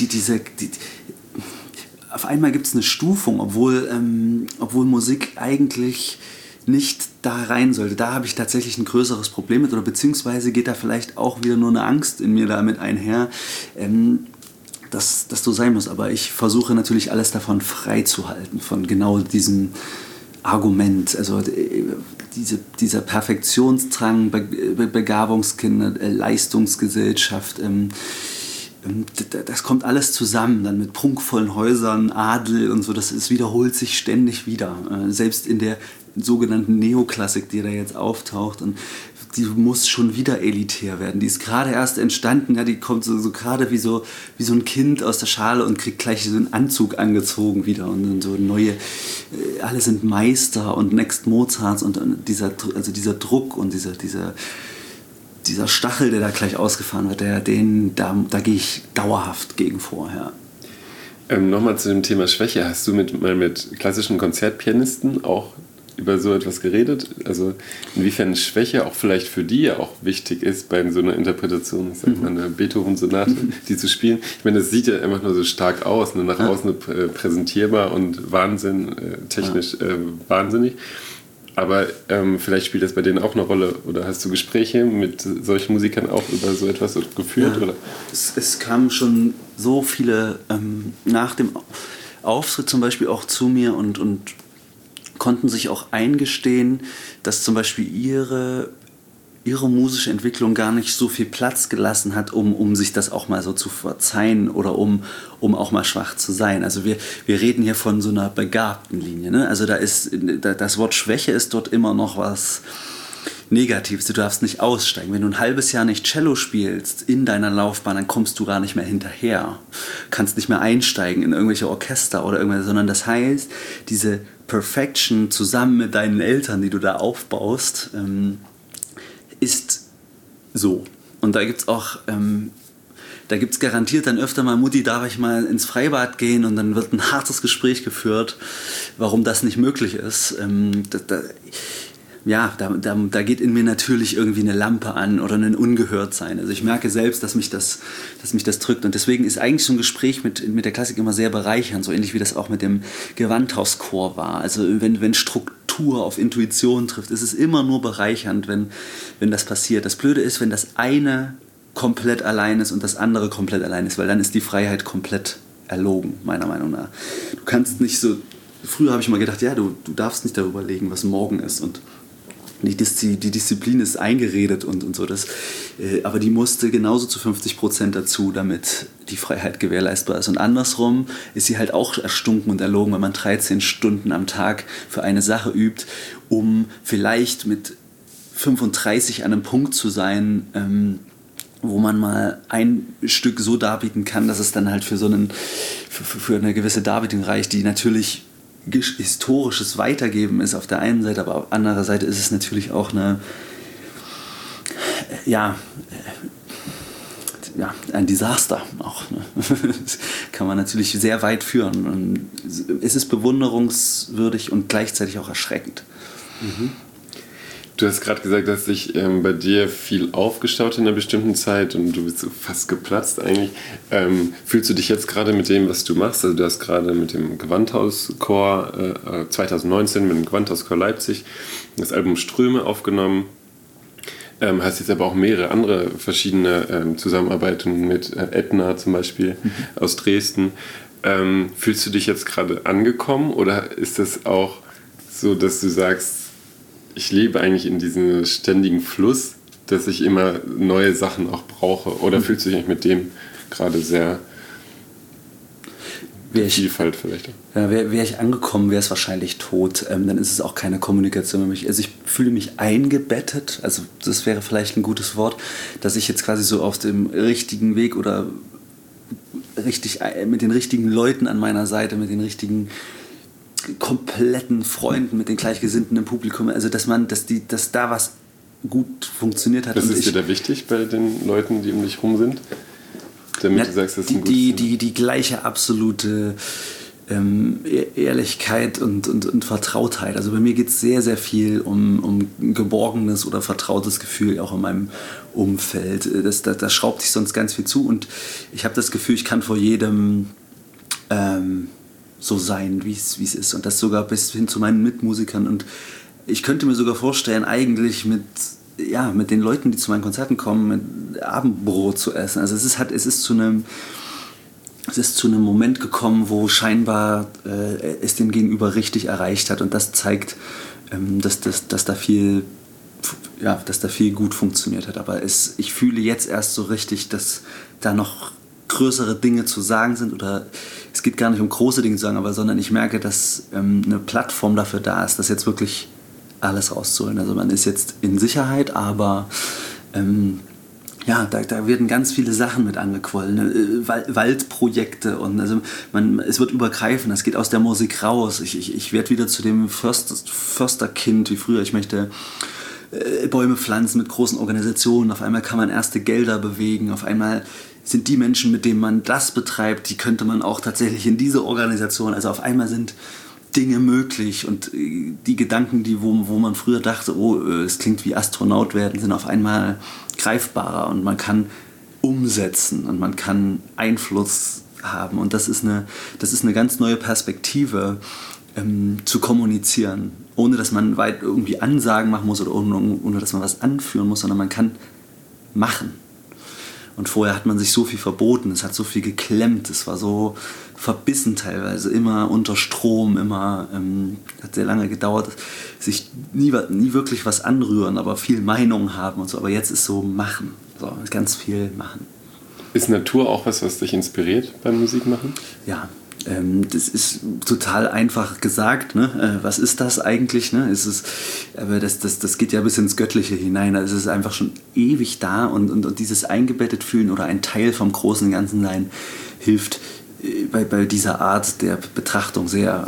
auf einmal gibt es eine Stufung, obwohl Musik eigentlich nicht da rein sollte. Da habe ich tatsächlich ein größeres Problem mit, oder beziehungsweise geht da vielleicht auch wieder nur eine Angst in mir damit einher, dass das so sein muss. Aber ich versuche natürlich alles davon freizuhalten, von genau diesem Argument. Also dieser Perfektionsdrang, Begabungskinder, Leistungsgesellschaft, das kommt alles zusammen, dann mit prunkvollen Häusern, Adel und so, es wiederholt sich ständig wieder. Selbst in der sogenannten Neoklassik, die da jetzt auftaucht, und die muss schon wieder elitär werden. Die ist gerade erst entstanden, ja, die kommt so gerade wie so ein Kind aus der Schale und kriegt gleich so einen Anzug angezogen wieder und so neue, alle sind Meister und Next Mozarts und dieser Druck und dieser Stachel, der da gleich ausgefahren wird, da gehe ich dauerhaft gegen vor. Ja. Nochmal zu dem Thema Schwäche. Hast du mal mit klassischen Konzertpianisten auch über so etwas geredet? Also inwiefern Schwäche auch vielleicht für die ja auch wichtig ist bei so einer Interpretation, einer Beethoven-Sonate, die zu spielen. Ich meine, das sieht ja einfach nur so stark aus, nur nach außen präsentierbar und technisch wahnsinnig. Aber vielleicht spielt das bei denen auch eine Rolle. Oder hast du Gespräche mit solchen Musikern auch über so etwas geführt? Ja. Oder? Es kamen schon so viele nach dem Auftritt zum Beispiel auch zu mir und konnten sich auch eingestehen, dass zum Beispiel ihre musische Entwicklung gar nicht so viel Platz gelassen hat, um sich das auch mal so zu verzeihen oder um auch mal schwach zu sein. Also wir reden hier von so einer begabten Linie, ne? Also das Wort Schwäche ist dort immer noch was Negatives. Du darfst nicht aussteigen. Wenn du ein halbes Jahr nicht Cello spielst in deiner Laufbahn, dann kommst du gar nicht mehr hinterher. Kannst nicht mehr einsteigen in irgendwelche Orchester oder irgendwas, sondern das heißt, diese Perfection zusammen mit deinen Eltern, die du da aufbaust, ist so. Und da gibt's auch, garantiert dann öfter mal, Mutti, darf ich mal ins Freibad gehen? Und dann wird ein hartes Gespräch geführt, warum das nicht möglich ist. Da geht in mir natürlich irgendwie eine Lampe an oder ein Ungehörtsein. Also ich merke selbst, dass mich das drückt. Und deswegen ist eigentlich so ein Gespräch mit der Klassik immer sehr bereichernd, so ähnlich wie das auch mit dem Gewandhauschor war. Also wenn Struktur auf Intuition trifft, ist es immer nur bereichernd, wenn das passiert. Das Blöde ist, wenn das eine komplett allein ist und das andere komplett allein ist, weil dann ist die Freiheit komplett erlogen, meiner Meinung nach. Du kannst nicht so... Früher habe ich mal gedacht, ja, du darfst nicht darüber legen, was morgen ist, und die Disziplin ist eingeredet und so. Aber die musste genauso zu 50% dazu, damit die Freiheit gewährleistbar ist. Und andersrum ist sie halt auch erstunken und erlogen, wenn man 13 Stunden am Tag für eine Sache übt, um vielleicht mit 35 an einem Punkt zu sein, wo man mal ein Stück so darbieten kann, dass es dann halt für eine gewisse Darbietung reicht, die natürlich historisches Weitergeben ist auf der einen Seite, aber auf der anderen Seite ist es natürlich auch ein Desaster auch. Ne? Das kann man natürlich sehr weit führen. Und es ist bewunderungswürdig und gleichzeitig auch erschreckend. Du hast gerade gesagt, dass sich bei dir viel aufgestaut in einer bestimmten Zeit und du bist so fast geplatzt eigentlich. Fühlst du dich jetzt gerade mit dem, was du machst? Also du hast gerade mit dem Gewandhauschor 2019 mit dem Gewandhauschor Leipzig das Album Ströme aufgenommen. Hast jetzt aber auch mehrere andere verschiedene Zusammenarbeiten mit Edna zum Beispiel aus Dresden. Fühlst du dich jetzt gerade angekommen oder ist das auch so, dass du sagst, ich lebe eigentlich in diesem ständigen Fluss, dass ich immer neue Sachen auch brauche? Oder fühlst du dich eigentlich mit dem gerade sehr Vielfalt vielleicht? Ja, wäre ich angekommen, wäre es wahrscheinlich tot. Dann ist es auch keine Kommunikation mit mich. Also ich fühle mich eingebettet, also das wäre vielleicht ein gutes Wort, dass ich jetzt quasi so auf dem richtigen Weg oder mit den richtigen Leuten an meiner Seite, mit den richtigen kompletten Freunden, mit den Gleichgesinnten im Publikum, also dass da was gut funktioniert hat. Was ist dir da wichtig bei den Leuten, die um dich rum sind? Damit du sagst, das ist ein gutes die gleiche absolute Ehrlichkeit und Vertrautheit. Also bei mir geht es sehr, sehr viel um ein geborgenes oder vertrautes Gefühl auch in meinem Umfeld. Da schraubt sich sonst ganz viel zu und ich habe das Gefühl, ich kann vor jedem so sein, wie es ist. Und das sogar bis hin zu meinen Mitmusikern. Und ich könnte mir sogar vorstellen, eigentlich mit den Leuten, die zu meinen Konzerten kommen, mit Abendbrot zu essen. Also es ist zu einem Moment gekommen, wo scheinbar es den Gegenüber richtig erreicht hat. Und das zeigt, dass da viel gut funktioniert hat. Aber ich fühle jetzt erst so richtig, dass da noch größere Dinge zu sagen sind, oder es geht gar nicht um große Dinge zu sagen, sondern ich merke, dass eine Plattform dafür da ist, das jetzt wirklich alles rauszuholen. Also man ist jetzt in Sicherheit, aber da werden ganz viele Sachen mit angequollen, Waldprojekte und also es wird übergreifend, es geht aus der Musik raus. Ich werde wieder zu dem Försterkind wie früher. Ich möchte Bäume pflanzen mit großen Organisationen. Auf einmal kann man erste Gelder bewegen. Auf einmal sind die Menschen, mit denen man das betreibt, die könnte man auch tatsächlich in diese Organisation, also auf einmal sind Dinge möglich und die Gedanken, wo man früher dachte, es klingt wie Astronaut werden, sind auf einmal greifbarer und man kann umsetzen und man kann Einfluss haben und das ist eine ganz neue Perspektive, zu kommunizieren, ohne dass man weit irgendwie Ansagen machen muss oder ohne dass man was anführen muss, sondern man kann machen. Und vorher hat man sich so viel verboten, es hat so viel geklemmt, es war so verbissen teilweise, immer unter Strom, hat sehr lange gedauert, sich nie wirklich was anrühren, aber viel Meinung haben und so. Aber jetzt ist so machen, so ganz viel machen. Ist Natur auch was dich inspiriert beim Musikmachen? Ja. Das ist total einfach gesagt, ne? Was ist das eigentlich? Ne? Aber das geht ja bis ins Göttliche hinein. Also es ist einfach schon ewig da und dieses eingebettet fühlen oder ein Teil vom großen Ganzen sein hilft bei dieser Art der Betrachtung sehr.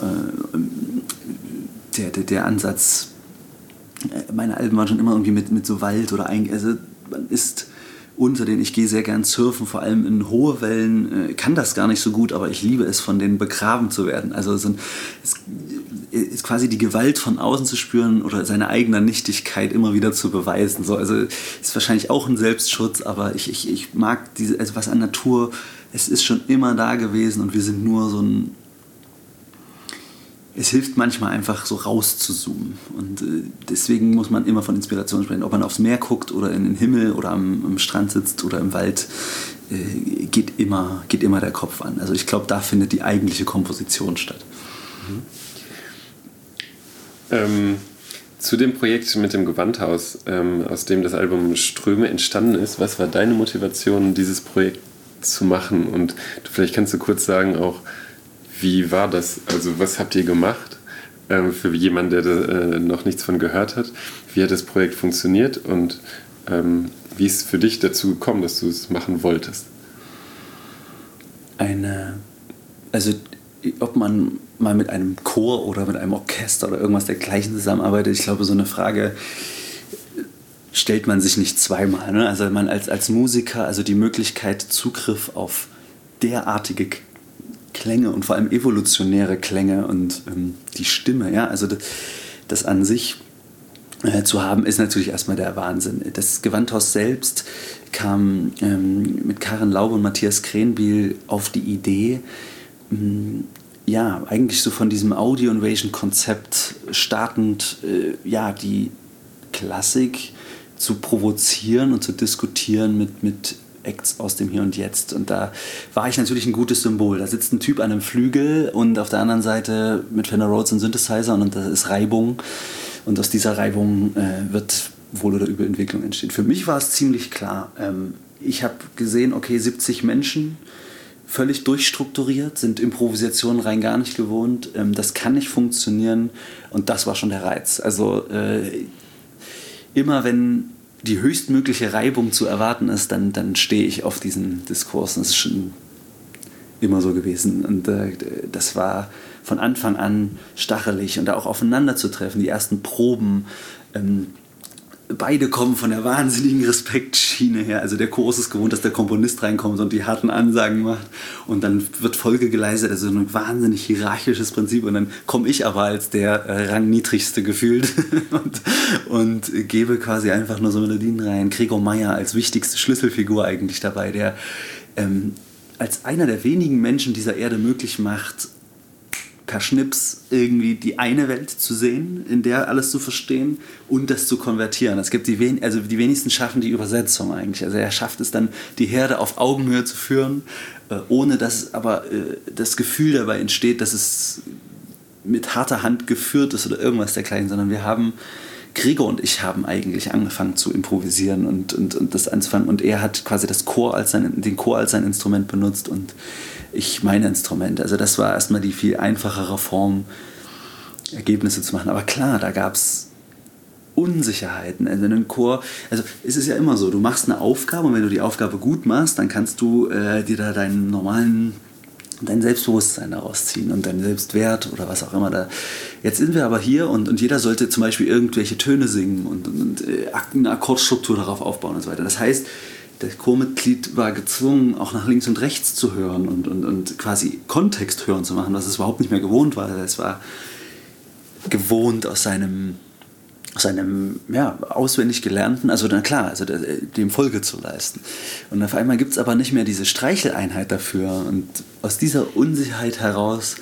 Der Ansatz, meine Alben waren schon immer irgendwie mit so Wald oder also man ist unter denen, ich gehe sehr gern surfen, vor allem in hohe Wellen, kann das gar nicht so gut, aber ich liebe es, von denen begraben zu werden. Also es ist quasi die Gewalt von außen zu spüren oder seine eigene Nichtigkeit immer wieder zu beweisen. So, also ist wahrscheinlich auch ein Selbstschutz, aber ich mag also was an Natur, es ist schon immer da gewesen und wir sind nur so es hilft manchmal einfach so rauszuzoomen und deswegen muss man immer von Inspiration sprechen. Ob man aufs Meer guckt oder in den Himmel oder am Strand sitzt oder im Wald, geht immer der Kopf an. Also ich glaube, da findet die eigentliche Komposition statt. Zu dem Projekt mit dem Gewandhaus, aus dem das Album Ströme entstanden ist, was war deine Motivation, dieses Projekt zu machen? Und vielleicht kannst du kurz sagen auch, wie war das? Also was habt ihr gemacht für jemanden, der da noch nichts von gehört hat? Wie hat das Projekt funktioniert und wie ist es für dich dazu gekommen, dass du es machen wolltest? Also ob man mal mit einem Chor oder mit einem Orchester oder irgendwas dergleichen zusammenarbeitet, ich glaube, so eine Frage stellt man sich nicht zweimal. Ne? Also man als Musiker, also die Möglichkeit, Zugriff auf derartige Klänge und vor allem evolutionäre Klänge und die Stimme, ja, also das an sich zu haben, ist natürlich erstmal der Wahnsinn. Das Gewandhaus selbst kam mit Karin Laube und Matthias Krenbiel auf die Idee, ja, eigentlich so von diesem Audio Invasion Konzept startend, ja, die Klassik zu provozieren und zu diskutieren mit Acts aus dem Hier und Jetzt. Und da war ich natürlich ein gutes Symbol. Da sitzt ein Typ an einem Flügel und auf der anderen Seite mit Fender Rhodes und Synthesizer und da ist Reibung. Und aus dieser Reibung wird wohl oder übel Entwicklung entstehen. Für mich war es ziemlich klar. Ich habe gesehen, okay, 70 Menschen, völlig durchstrukturiert, sind Improvisationen rein gar nicht gewohnt. Das kann nicht funktionieren und das war schon der Reiz. Also immer wenn die höchstmögliche Reibung zu erwarten ist, dann stehe ich auf diesen Diskursen. Das ist schon immer so gewesen. Und das war von Anfang an stachelig und da auch aufeinander zu treffen. Die ersten Proben, beide kommen von der wahnsinnigen Respektschiene her. Also der Chor ist gewohnt, dass der Komponist reinkommt und die harten Ansagen macht und dann wird Folge geleistet, also ein wahnsinnig hierarchisches Prinzip und dann komme ich aber als der rangniedrigste gefühlt und gebe quasi einfach nur so Melodien rein. Gregor Meier als wichtigste Schlüsselfigur eigentlich dabei, der als einer der wenigen Menschen dieser Erde möglich macht, per Schnips irgendwie die eine Welt zu sehen, in der alles zu verstehen und das zu konvertieren. Es gibt die wenigsten schaffen die Übersetzung eigentlich. Also er schafft es dann, die Herde auf Augenhöhe zu führen, ohne dass aber das Gefühl dabei entsteht, dass es mit harter Hand geführt ist oder irgendwas dergleichen, sondern Gregor und ich haben eigentlich angefangen zu improvisieren und das anzufangen und er hat quasi den Chor als sein Instrument benutzt und ich mein Instrument. Also das war erstmal die viel einfachere Form, Ergebnisse zu machen. Aber klar, da gab es Unsicherheiten. Also in einem Chor, also es ist ja immer so, du machst eine Aufgabe und wenn du die Aufgabe gut machst, dann kannst du dir da dein Selbstbewusstsein daraus ziehen und deinen Selbstwert oder was auch immer da. Jetzt sind wir aber hier und jeder sollte zum Beispiel irgendwelche Töne singen und eine Akkordstruktur darauf aufbauen und so weiter. Das heißt, der Chormitglied war gezwungen, auch nach links und rechts zu hören und quasi Kontext hören zu machen, was es überhaupt nicht mehr gewohnt war. Es war gewohnt aus seinem ja, auswendig Gelernten, also na klar, also dem Folge zu leisten. Und auf einmal gibt es aber nicht mehr diese Streicheleinheit dafür. Und aus dieser Unsicherheit heraus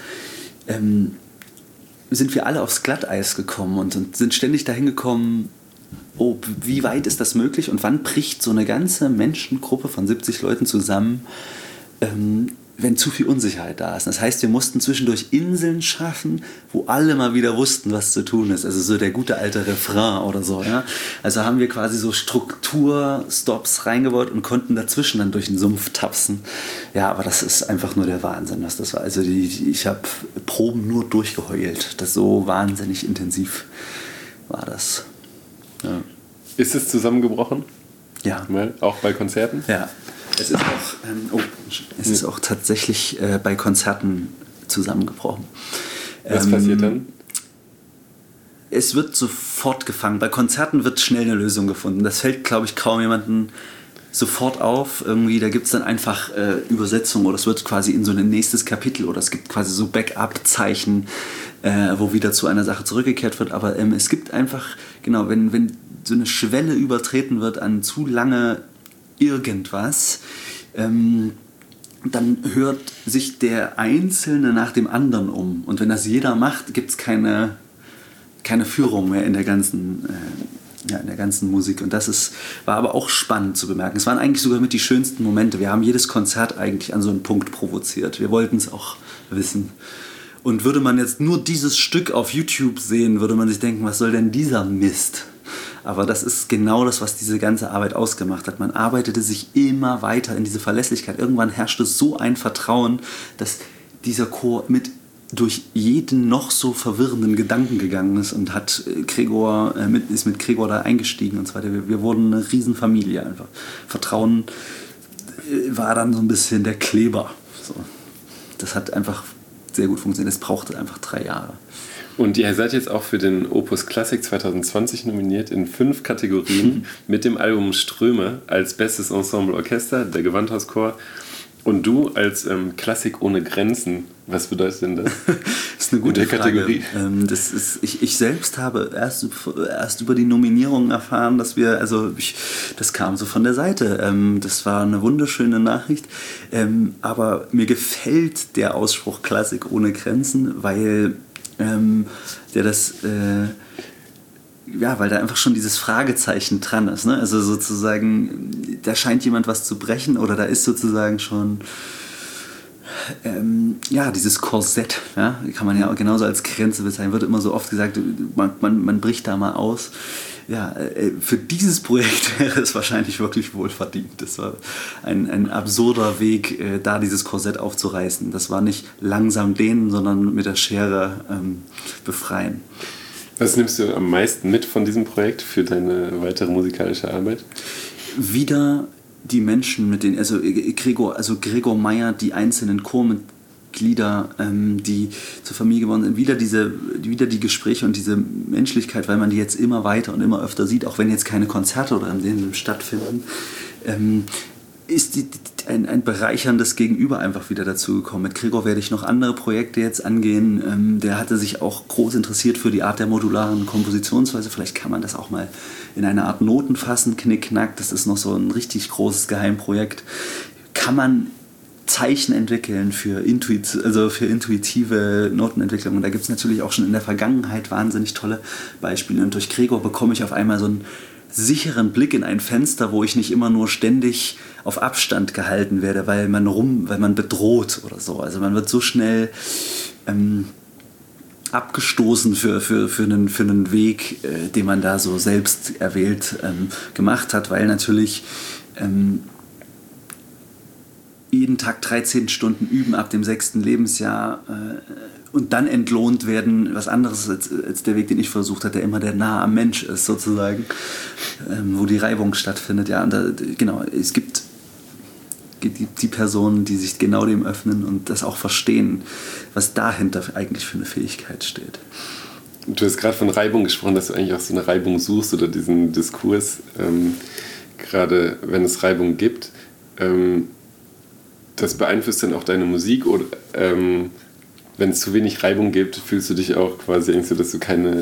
sind wir alle aufs Glatteis gekommen und sind ständig dahin gekommen, oh, wie weit ist das möglich und wann bricht so eine ganze Menschengruppe von 70 Leuten zusammen, wenn zu viel Unsicherheit da ist. Das heißt, wir mussten zwischendurch Inseln schaffen, wo alle mal wieder wussten, was zu tun ist. Also so der gute alte Refrain oder so. Ja? Also haben wir quasi so Strukturstops reingebaut und konnten dazwischen dann durch den Sumpf tapsen. Ja, aber das ist einfach nur der Wahnsinn, was das war. Also ich habe Proben nur durchgeheult. Das so wahnsinnig intensiv war das. Ja. Ist es zusammengebrochen? Ja. Auch bei Konzerten? Ja. Es ist auch tatsächlich bei Konzerten zusammengebrochen. Was passiert dann? Es wird sofort gefangen. Bei Konzerten wird schnell eine Lösung gefunden. Das fällt, glaube ich, kaum jemandem sofort auf. Irgendwie, da gibt es dann einfach Übersetzungen oder es wird quasi in so ein nächstes Kapitel oder es gibt quasi so Backup-Zeichen, wo wieder zu einer Sache zurückgekehrt wird. Aber es gibt einfach, genau, wenn so eine Schwelle übertreten wird an zu lange irgendwas, dann hört sich der Einzelne nach dem anderen um. Und wenn das jeder macht, gibt es keine Führung mehr in der ganzen Musik. Und das war aber auch spannend zu bemerken. Es waren eigentlich sogar mit die schönsten Momente. Wir haben jedes Konzert eigentlich an so einen Punkt provoziert. Wir wollten es auch wissen. Und würde man jetzt nur dieses Stück auf YouTube sehen, würde man sich denken, was soll denn dieser Mist? Aber das ist genau das, was diese ganze Arbeit ausgemacht hat. Man arbeitete sich immer weiter in diese Verlässlichkeit. Irgendwann herrschte so ein Vertrauen, dass dieser Chor durch jeden noch so verwirrenden Gedanken gegangen ist und ist mit Gregor da eingestiegen und so weiter. Wir wurden eine Riesenfamilie einfach. Vertrauen war dann so ein bisschen der Kleber. So. Das hat einfach sehr gut funktioniert. Es brauchte einfach 3 Jahre. Und ihr seid jetzt auch für den Opus Classic 2020 nominiert in 5 Kategorien mit dem Album Ströme als Bestes Ensemble Orchester, der Gewandhauschor und du als Klassik ohne Grenzen. Was bedeutet denn das? Das ist eine gute Kategorie. Ich selbst habe erst über die Nominierung erfahren, dass das kam so von der Seite. Das war eine wunderschöne Nachricht. Aber mir gefällt der Ausspruch Klassik ohne Grenzen, weil weil da einfach schon dieses Fragezeichen dran ist. Ne? Also sozusagen, da scheint jemand was zu brechen oder da ist sozusagen schon dieses Korsett, ja? Kann man ja auch genauso als Grenze bezeichnen. Wird immer so oft gesagt, man bricht da mal aus. Ja, für dieses Projekt wäre es wahrscheinlich wirklich wohlverdient. Das war ein absurder Weg, da dieses Korsett aufzureißen. Das war nicht langsam dehnen, sondern mit der Schere befreien. Was nimmst du am meisten mit von diesem Projekt für deine weitere musikalische Arbeit? Wieder die Menschen, mit denen, Gregor Meyer, die einzelnen Chormitglieder, die zur Familie geworden sind, wieder die Gespräche und diese Menschlichkeit, weil man die jetzt immer weiter und immer öfter sieht, auch wenn jetzt keine Konzerte oder in denen stattfinden, ist ein bereicherndes Gegenüber einfach wieder dazugekommen. Mit Gregor werde ich noch andere Projekte jetzt angehen. Der hatte sich auch groß interessiert für die Art der modularen Kompositionsweise. Vielleicht kann man das auch mal in eine Art Noten fassen, Knickknack. Das ist noch so ein richtig großes Geheimprojekt. Kann man Zeichen entwickeln für intuitive Notenentwicklung. Und da gibt es natürlich auch schon in der Vergangenheit wahnsinnig tolle Beispiele. Und durch Gregor bekomme ich auf einmal so einen sicheren Blick in ein Fenster, wo ich nicht immer nur ständig auf Abstand gehalten werde, weil man bedroht oder so. Also man wird so schnell abgestoßen für einen Weg, den man da so selbst erwählt gemacht hat, weil natürlich jeden Tag 13 Stunden üben ab dem 6. Lebensjahr und dann entlohnt werden, was anderes als der Weg, den ich versucht habe, der immer der nah am Mensch ist sozusagen, wo die Reibung stattfindet. Ja, und es gibt die Personen, die sich genau dem öffnen und das auch verstehen, was dahinter eigentlich für eine Fähigkeit steht. Du hast gerade von Reibung gesprochen, dass du eigentlich auch so eine Reibung suchst oder diesen Diskurs, gerade wenn es Reibung gibt. Das beeinflusst dann auch deine Musik oder wenn es zu wenig Reibung gibt, fühlst du dich auch quasi irgendwie so, dass du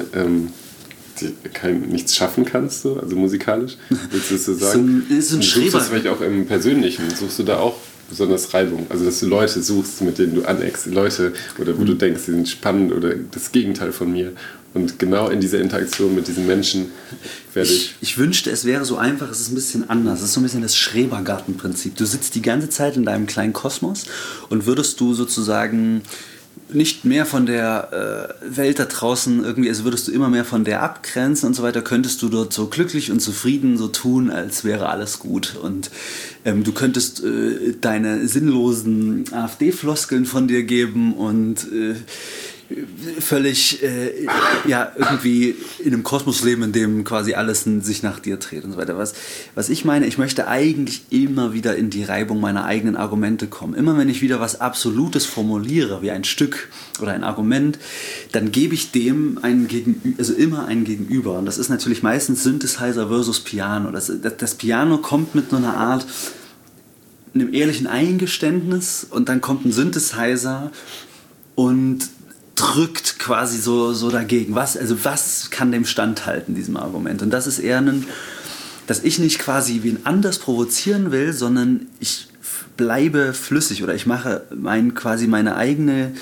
nichts schaffen kannst, so, also musikalisch? Willst du das so sagen? Ist ein Schreber. Suchst du das vielleicht auch im Persönlichen? Suchst du da auch besonders Reibung? Also dass du Leute suchst, mit denen du aneckst, Leute, oder wo du denkst, die sind spannend oder das Gegenteil von mir. Und genau in dieser Interaktion mit diesen Menschen werde ich... Ich wünschte, es wäre so einfach, es ist ein bisschen anders. Es ist so ein bisschen das Schrebergartenprinzip. Du sitzt die ganze Zeit in deinem kleinen Kosmos und würdest du sozusagen nicht mehr von der Welt da draußen irgendwie, also würdest du immer mehr von der abgrenzen und so weiter, könntest du dort so glücklich und zufrieden so tun, als wäre alles gut. Und du könntest deine sinnlosen AfD-Floskeln von dir geben und völlig irgendwie in einem Kosmos leben, in dem quasi alles sich nach dir dreht und so weiter. Was ich meine, ich möchte eigentlich immer wieder in die Reibung meiner eigenen Argumente kommen. Immer wenn ich wieder was Absolutes formuliere, wie ein Stück oder ein Argument, dann gebe ich dem immer ein Gegenüber. Und das ist natürlich meistens Synthesizer versus Piano. Das Piano kommt mit einer Art einem ehrlichen Eingeständnis und dann kommt ein Synthesizer und drückt quasi so dagegen. Was kann dem standhalten, diesem Argument? Und das ist eher dass ich nicht quasi wen anders provozieren will, sondern ich bleibe flüssig oder ich mache meine eigene...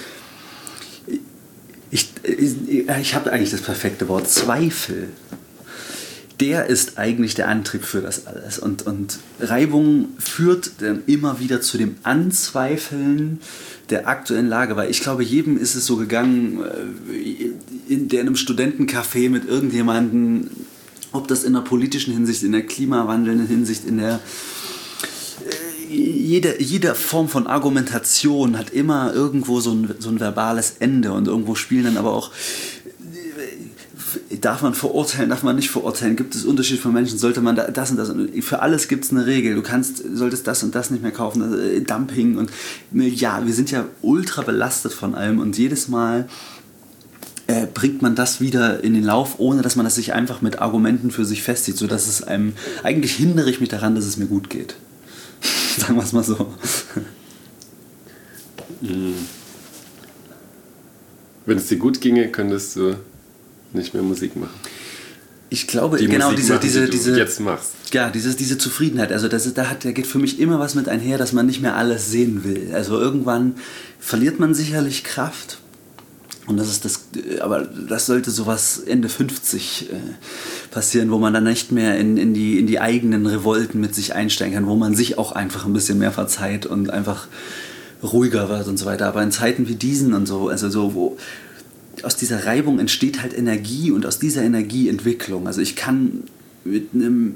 Ich habe eigentlich das perfekte Wort, Zweifel. Der ist eigentlich der Antrieb für das alles. Und Reibung führt dann immer wieder zu dem Anzweifeln der aktuellen Lage, weil ich glaube, jedem ist es so gegangen, der in einem Studentencafé mit irgendjemandem, ob das in der politischen Hinsicht, in der klimawandelnden Hinsicht, in der jede Form von Argumentation hat immer irgendwo so ein verbales Ende und irgendwo spielen dann aber auch darf man verurteilen, darf man nicht verurteilen, gibt es Unterschied von Menschen, sollte man das und das, und für alles gibt es eine Regel, solltest das und das nicht mehr kaufen, also Dumping und ja, wir sind ja ultra belastet von allem und jedes Mal bringt man das wieder in den Lauf, ohne dass man das sich einfach mit Argumenten für sich festzieht, sodass es einem, eigentlich hindere ich mich daran, dass es mir gut geht. Sagen wir es mal so. Wenn es dir gut ginge, könntest du nicht mehr Musik machen. Ich glaube, die genau Musik machen, die du jetzt machst. Ja, diese Zufriedenheit, also da geht für mich immer was mit einher, dass man nicht mehr alles sehen will. Also irgendwann verliert man sicherlich Kraft. Und das ist aber das sollte sowas Ende 50 passieren, wo man dann nicht mehr in die eigenen Revolten mit sich einsteigen kann, wo man sich auch einfach ein bisschen mehr verzeiht und einfach ruhiger wird und so weiter. Aber in Zeiten wie diesen und so, also so, wo aus dieser Reibung entsteht halt Energie und aus dieser Energie Entwicklung. Also ich kann mit einem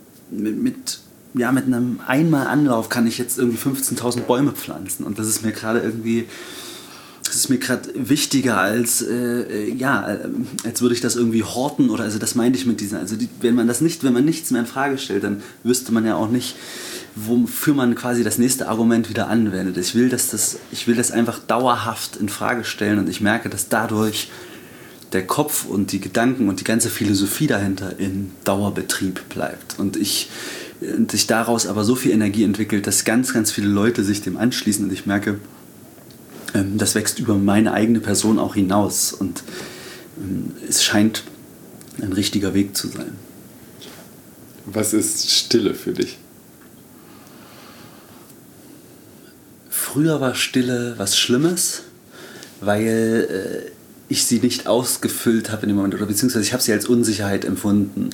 einmal Anlauf kann ich jetzt irgendwie 15.000 Bäume pflanzen und das ist mir gerade wichtiger als würde ich das irgendwie horten oder also das meinte ich mit diesen, also wenn man nichts mehr in Frage stellt, dann wüsste man ja auch nicht, wofür man quasi das nächste Argument wieder anwendet. Ich will das einfach dauerhaft in Frage stellen und ich merke, dass dadurch der Kopf und die Gedanken und die ganze Philosophie dahinter in Dauerbetrieb bleibt und sich daraus aber so viel Energie entwickelt, dass ganz, ganz viele Leute sich dem anschließen und ich merke, das wächst über meine eigene Person auch hinaus und es scheint ein richtiger Weg zu sein. Was ist Stille für dich? Früher war Stille was Schlimmes, weil ich sie nicht ausgefüllt habe in dem Moment oder beziehungsweise ich habe sie als Unsicherheit empfunden.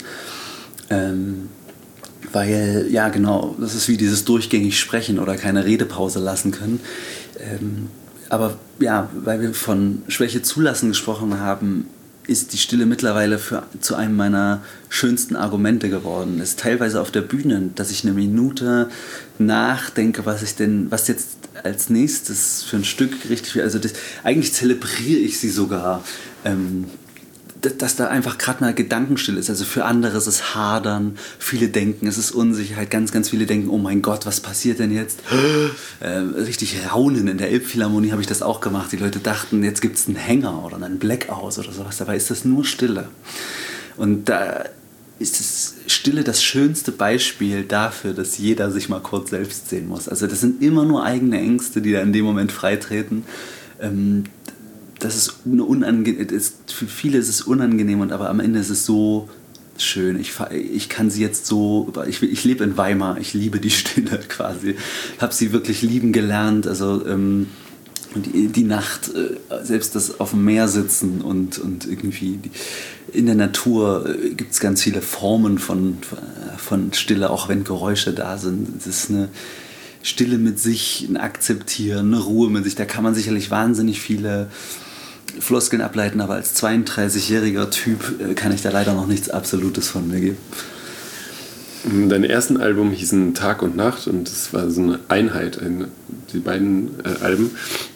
Weil, ja genau, das ist wie dieses durchgängig sprechen oder keine Redepause lassen können. Aber ja, weil wir von Schwäche zulassen gesprochen haben, ist die Stille mittlerweile zu einem meiner schönsten Argumente geworden. Es ist teilweise auf der Bühne, dass ich eine Minute nachdenke, was jetzt als nächstes für ein Stück richtig will. Also eigentlich zelebriere ich sie sogar, dass da einfach gerade mal Gedankenstille ist. Also für andere ist es Hadern, viele denken, es ist Unsicherheit, ganz, ganz viele denken, oh mein Gott, was passiert denn jetzt? Richtig raunen. In der Elbphilharmonie habe ich das auch gemacht. Die Leute dachten, jetzt gibt es einen Hänger oder einen Blackout oder sowas. Dabei ist das nur Stille. Und da ist Stille das schönste Beispiel dafür, dass jeder sich mal kurz selbst sehen muss. Also das sind immer nur eigene Ängste, die da in dem Moment freitreten. Das ist für viele ist es unangenehm, aber am Ende ist es so schön. Ich kann sie jetzt so, ich lebe in Weimar, ich liebe die Stille quasi. Habe sie wirklich lieben gelernt. Also die Nacht, selbst das auf dem Meer sitzen und irgendwie in der Natur gibt es ganz viele Formen von Stille, auch wenn Geräusche da sind. Es ist eine Stille mit sich, ein Akzeptieren, eine Ruhe mit sich. Da kann man sicherlich wahnsinnig viele Floskeln ableiten, aber als 32-jähriger Typ kann ich da leider noch nichts Absolutes von mir geben. Deine ersten Alben hießen Tag und Nacht und es war so eine Einheit, die beiden Alben.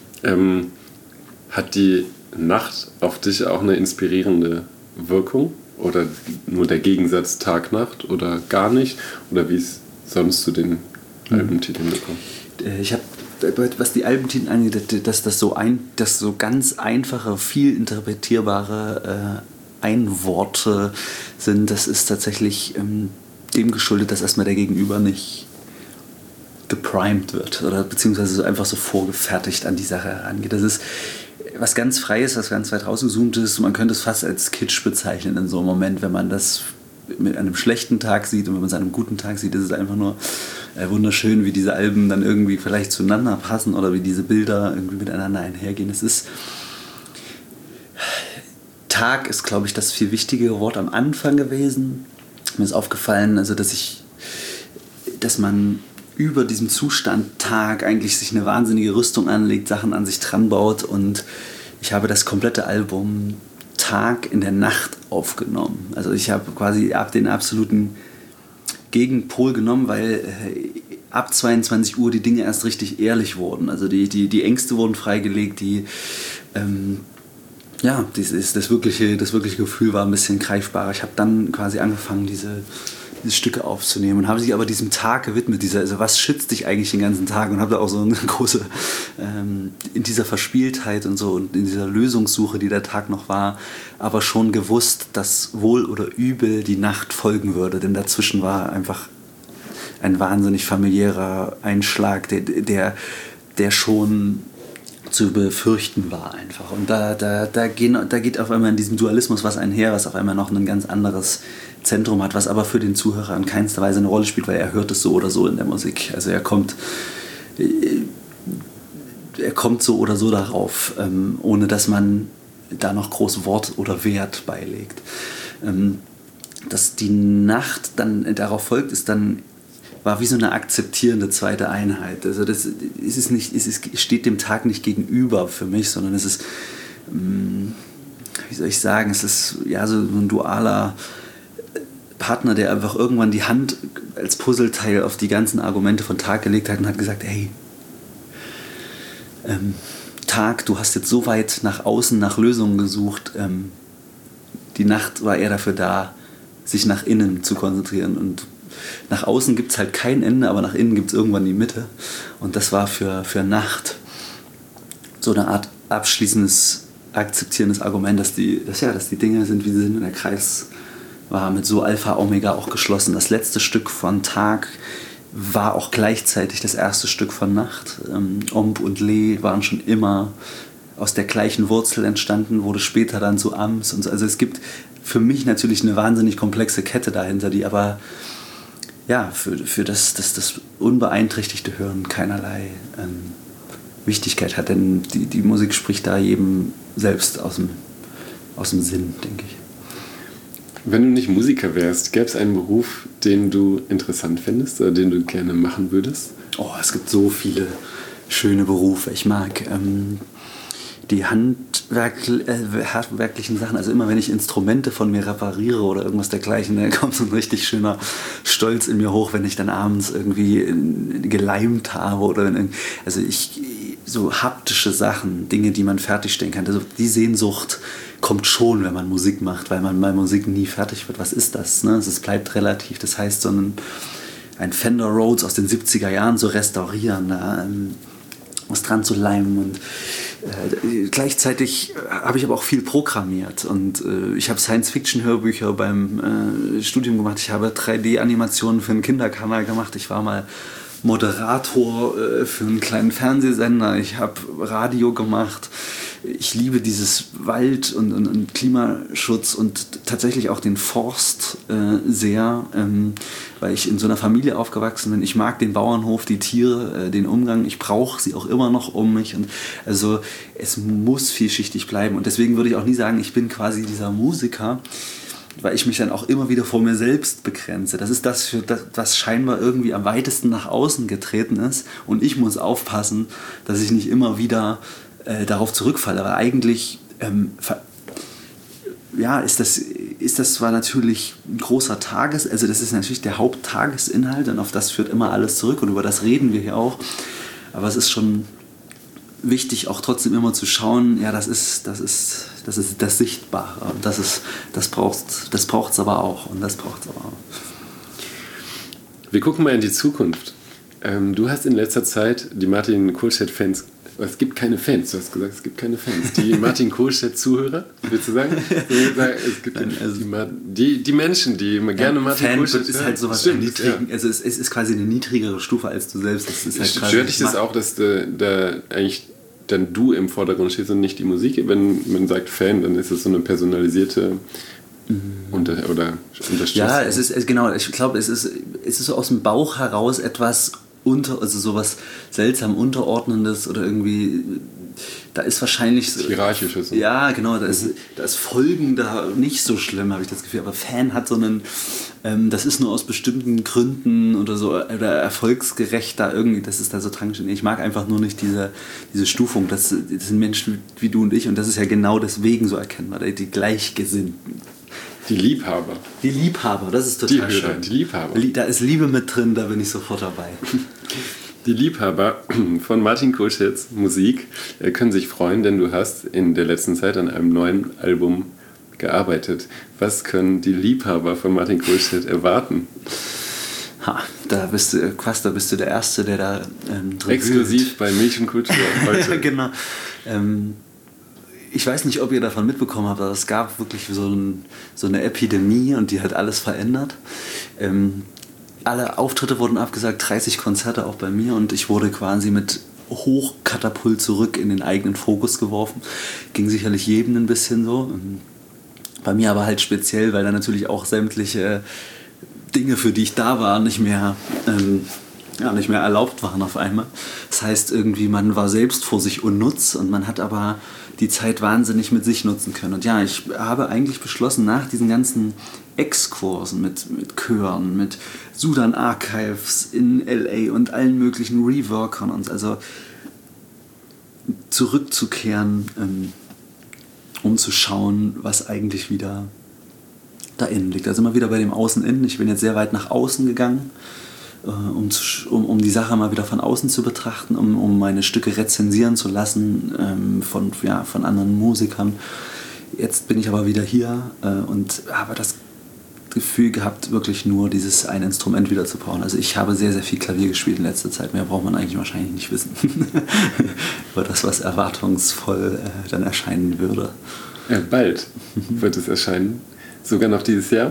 Hat die Nacht auf dich auch eine inspirierende Wirkung oder nur der Gegensatz Tag-Nacht oder gar nicht? Oder wie ist sonst zu den Albentiteln gekommen? Ich habe, was die Albentitel angeht, dass das so ganz einfache, viel interpretierbare Einworte sind, das ist tatsächlich dem geschuldet, dass erstmal der Gegenüber nicht geprimed wird oder beziehungsweise so einfach so vorgefertigt an die Sache herangeht. Das ist was ganz Freies, was ganz weit rausgezoomt ist. Man könnte es fast als Kitsch bezeichnen in so einem Moment, wenn man das mit einem schlechten Tag sieht und wenn man es an einem guten Tag sieht, ist es einfach nur wunderschön, wie diese Alben dann irgendwie vielleicht zueinander passen oder wie diese Bilder irgendwie miteinander einhergehen. Tag ist, glaube ich, das viel wichtigere Wort am Anfang gewesen. Mir ist aufgefallen, also dass man über diesem Zustand Tag eigentlich sich eine wahnsinnige Rüstung anlegt, Sachen an sich dran baut und ich habe das komplette Album Tag in der Nacht aufgenommen. Also ich habe quasi den absoluten Gegenpol genommen, weil ab 22 Uhr die Dinge erst richtig ehrlich wurden. Also die Ängste wurden freigelegt, ja, das wirkliche Gefühl war ein bisschen greifbarer. Ich habe dann quasi angefangen, diese Stücke aufzunehmen und habe sich aber diesem Tag gewidmet, also was schützt dich eigentlich den ganzen Tag, und habe da auch so eine große, in dieser Verspieltheit und so und in dieser Lösungssuche, die der Tag noch war, aber schon gewusst, dass wohl oder übel die Nacht folgen würde, denn dazwischen war einfach ein wahnsinnig familiärer Einschlag, der schon zu befürchten war einfach. Und da geht auf einmal in diesem Dualismus was einher, was auf einmal noch ein ganz anderes Zentrum hat, was aber für den Zuhörer in keinster Weise eine Rolle spielt, weil er hört es so oder so in der Musik. Also er kommt so oder so darauf, ohne dass man da noch groß Wort oder Wert beilegt. Dass die Nacht dann darauf folgt, war wie so eine akzeptierende zweite Einheit. Also das steht dem Tag nicht gegenüber für mich, sondern es ist, wie soll ich sagen, es ist ja so ein dualer Partner, der einfach irgendwann die Hand als Puzzleteil auf die ganzen Argumente von Tag gelegt hat und hat gesagt, hey, Tag, du hast jetzt so weit nach außen nach Lösungen gesucht, die Nacht war eher dafür da, sich nach innen zu konzentrieren, und nach außen gibt es halt kein Ende, aber nach innen gibt es irgendwann die Mitte. Und das war für Nacht so eine Art abschließendes, akzeptierendes Argument, dass die Dinge sind, wie sie sind, und der Kreis war mit so Alpha Omega auch geschlossen. Das letzte Stück von Tag war auch gleichzeitig das erste Stück von Nacht. Omb und Le waren schon immer aus der gleichen Wurzel entstanden, wurde später dann zu Ams und so. Also es gibt für mich natürlich eine wahnsinnig komplexe Kette dahinter, die aber ja, für das unbeeinträchtigte Hören keinerlei Wichtigkeit hat, denn die Musik spricht da jedem selbst aus dem Sinn, denke ich. Wenn du nicht Musiker wärst, gäbe es einen Beruf, den du interessant findest oder den du gerne machen würdest? Oh, es gibt so viele schöne Berufe. Ich mag die handwerklichen Sachen, also immer wenn ich Instrumente von mir repariere oder irgendwas dergleichen, da kommt so ein richtig schöner Stolz in mir hoch, wenn ich dann abends irgendwie geleimt habe oder so haptische Sachen, Dinge, die man fertigstellen kann. Also die Sehnsucht kommt schon, wenn man Musik macht, weil man bei Musik nie fertig wird. Was ist das? Ne? Es bleibt relativ. Das heißt, so ein Fender Rhodes aus den 70er Jahren zu restaurieren, was dran zu leimen, und gleichzeitig habe ich aber auch viel programmiert, und ich habe Science-Fiction-Hörbücher beim Studium gemacht, ich habe 3D-Animationen für einen Kinderkanal gemacht, ich war mal Moderator für einen kleinen Fernsehsender, ich habe Radio gemacht. Ich liebe dieses Wald- und Klimaschutz und tatsächlich auch den Forst sehr, weil ich in so einer Familie aufgewachsen bin. Ich mag den Bauernhof, die Tiere, den Umgang. Ich brauche sie auch immer noch um mich. Und also es muss vielschichtig bleiben. Und deswegen würde ich auch nie sagen, ich bin quasi dieser Musiker, weil ich mich dann auch immer wieder vor mir selbst begrenze. Das ist das, was scheinbar irgendwie am weitesten nach außen getreten ist. Und ich muss aufpassen, dass ich nicht immer wieder darauf zurückfalle. Aber eigentlich ist das zwar natürlich ein großer also das ist natürlich der Haupttagesinhalt, und auf das führt immer alles zurück, und über das reden wir hier auch. Aber es ist schon wichtig, auch trotzdem immer zu schauen, ja, das ist das Sichtbare, und das braucht's aber auch, und das braucht's aber auch. Wir gucken mal in die Zukunft. Du hast in letzter Zeit die Martin Kohlstedt-Fans, es gibt keine Fans, du hast gesagt, es gibt keine Fans. Die Martin Kohlstedt-Zuhörer, willst du sagen? Es gibt die Menschen, die immer gerne Martin Kohlstedt ist halt sowas niedrigen, also es ist quasi eine niedrigere Stufe als du selbst. Das ist halt stört dich das auch, dass da eigentlich dann du im Vordergrund stehst und nicht die Musik? Wenn man sagt Fan, dann ist es so eine personalisierte oder Unterstützung. Ja, es ist genau, ich glaube, es ist so aus dem Bauch heraus etwas also sowas seltsam Unterordnendes oder irgendwie, da ist wahrscheinlich Hierarchisches. Ja, genau, da ist Folgen da nicht so schlimm, habe ich das Gefühl, aber Fan hat so einen, das ist nur aus bestimmten Gründen oder so, oder erfolgsgerecht da irgendwie, das ist da so tragisch. Ich mag einfach nur nicht diese Stufung, das sind Menschen wie du und ich, und das ist ja genau deswegen so erkennbar, die Gleichgesinnten. Die Liebhaber, das ist total schön. Die Liebhaber. Da ist Liebe mit drin, da bin ich sofort dabei. Die Liebhaber von Martin Koschitz Musik können sich freuen, denn du hast in der letzten Zeit an einem neuen Album gearbeitet. Was können die Liebhaber von Martin Koschitz erwarten? Da bist du der Erste, der da exklusiv bei Milch und Kultur heute. Ja, genau. Ich weiß nicht, ob ihr davon mitbekommen habt, aber es gab wirklich so eine Epidemie und die hat alles verändert. Alle Auftritte wurden abgesagt, 30 Konzerte auch bei mir und ich wurde quasi mit Hochkatapult zurück in den eigenen Fokus geworfen. Ging sicherlich jedem ein bisschen so. Bei mir aber halt speziell, weil da natürlich auch sämtliche Dinge, für die ich da war, nicht mehr erlaubt waren auf einmal. Das heißt, irgendwie man war selbst vor sich unnutz und man hat aber die Zeit wahnsinnig mit sich nutzen können. Und ja, ich habe eigentlich beschlossen, nach diesen ganzen Exkursen mit Chören, mit Sudan Archives in LA und allen möglichen Reworkern und also zurückzukehren, um zu schauen, was eigentlich wieder da innen liegt. Also immer wieder bei dem Außen-Innen. Ich bin jetzt sehr weit nach außen gegangen, um die Sache mal wieder von außen zu betrachten, um meine Stücke rezensieren zu lassen von anderen Musikern. Jetzt bin ich aber wieder hier und habe das Gefühl gehabt, wirklich nur dieses ein Instrument wieder zu bauen. Also ich habe sehr, sehr viel Klavier gespielt in letzter Zeit. Mehr braucht man eigentlich wahrscheinlich nicht wissen. Über das, was erwartungsvoll dann erscheinen würde. Ja, bald wird es erscheinen. Sogar noch dieses Jahr.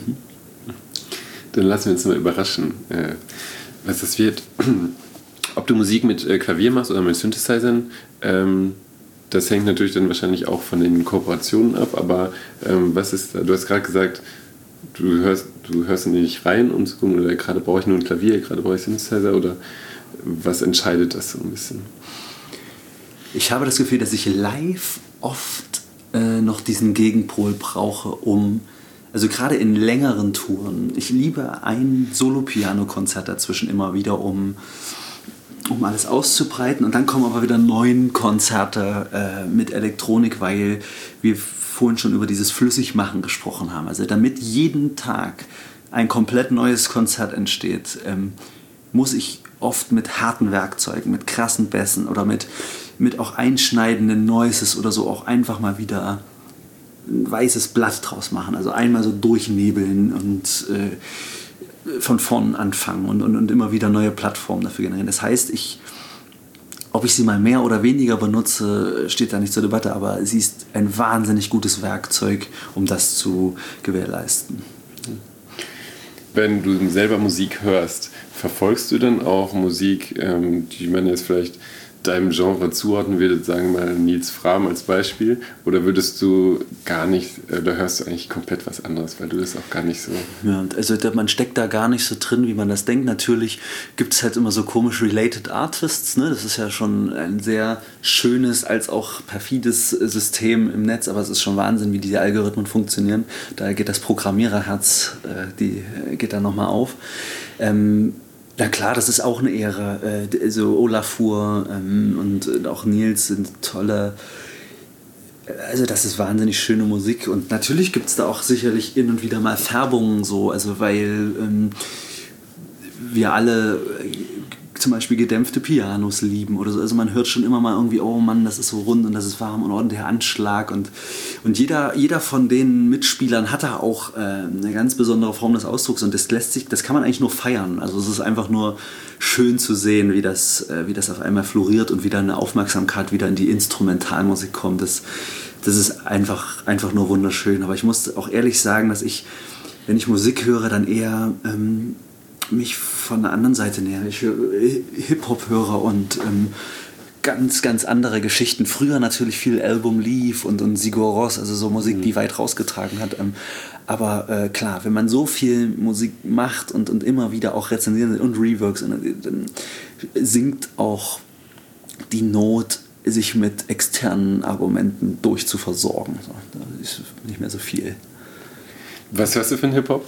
Dann lassen wir uns mal überraschen, was das wird. Ob du Musik mit Klavier machst oder mit Synthesizern, das hängt natürlich dann wahrscheinlich auch von den Kooperationen ab, aber was ist da? Du hast gerade gesagt, du hörst nicht rein, um zu gucken, oder gerade brauche ich nur ein Klavier, gerade brauche ich Synthesizer, oder was entscheidet das so ein bisschen? Ich habe das Gefühl, dass ich live oft noch diesen Gegenpol brauche, also gerade in längeren Touren. Ich liebe ein Solo-Piano-Konzert dazwischen immer wieder, um alles auszubreiten. Und dann kommen aber wieder 9 Konzerte mit Elektronik, weil wir vorhin schon über dieses Flüssigmachen gesprochen haben. Also damit jeden Tag ein komplett neues Konzert entsteht, muss ich oft mit harten Werkzeugen, mit krassen Bässen oder mit auch einschneidenden Noises oder so auch einfach mal wieder ein weißes Blatt draus machen. Also einmal so durchnebeln und von vorn anfangen und immer wieder neue Plattformen dafür generieren. Das heißt, ob ich sie mal mehr oder weniger benutze, steht da nicht zur Debatte, aber sie ist ein wahnsinnig gutes Werkzeug, um das zu gewährleisten. Wenn du selber Musik hörst, verfolgst du dann auch Musik, die man jetzt vielleicht deinem Genre zuordnen würde, sagen wir mal Nils Frahm als Beispiel, oder würdest du gar nicht, oder hörst du eigentlich komplett was anderes, weil du das auch gar nicht so... Ja, also man steckt da gar nicht so drin, wie man das denkt. Natürlich gibt es halt immer so komisch Related Artists, ne? Das ist ja schon ein sehr schönes als auch perfides System im Netz, aber es ist schon Wahnsinn, wie diese Algorithmen funktionieren. Da geht das Programmiererherz, geht da nochmal auf. Ja klar, das ist auch eine Ehre. So Olafur und auch Nils sind tolle. Also das ist wahnsinnig schöne Musik und natürlich gibt es da auch sicherlich hin und wieder mal Färbungen so, also weil wir alle zum Beispiel gedämpfte Pianos lieben oder so. Also man hört schon immer mal irgendwie, oh Mann, das ist so rund und das ist warm und ordentlicher Anschlag und jeder von den Mitspielern hat da auch eine ganz besondere Form des Ausdrucks und das kann man eigentlich nur feiern. Also es ist einfach nur schön zu sehen, wie das auf einmal floriert und wie dann eine Aufmerksamkeit wieder in die Instrumentalmusik kommt. Das ist einfach nur wunderschön. Aber ich muss auch ehrlich sagen, dass wenn ich Musik höre, dann eher mich von der anderen Seite näher. Ich Hip-Hop höre und ganz, ganz andere Geschichten. Früher natürlich viel Album Leaf und Sigur Rós, also so Musik, die weit rausgetragen hat. Aber klar, wenn man so viel Musik macht und immer wieder auch rezensiert und Reworks, dann sinkt auch die Not, sich mit externen Argumenten durchzuversorgen. So, da ist nicht mehr so viel. Was hörst du für einen Hip-Hop?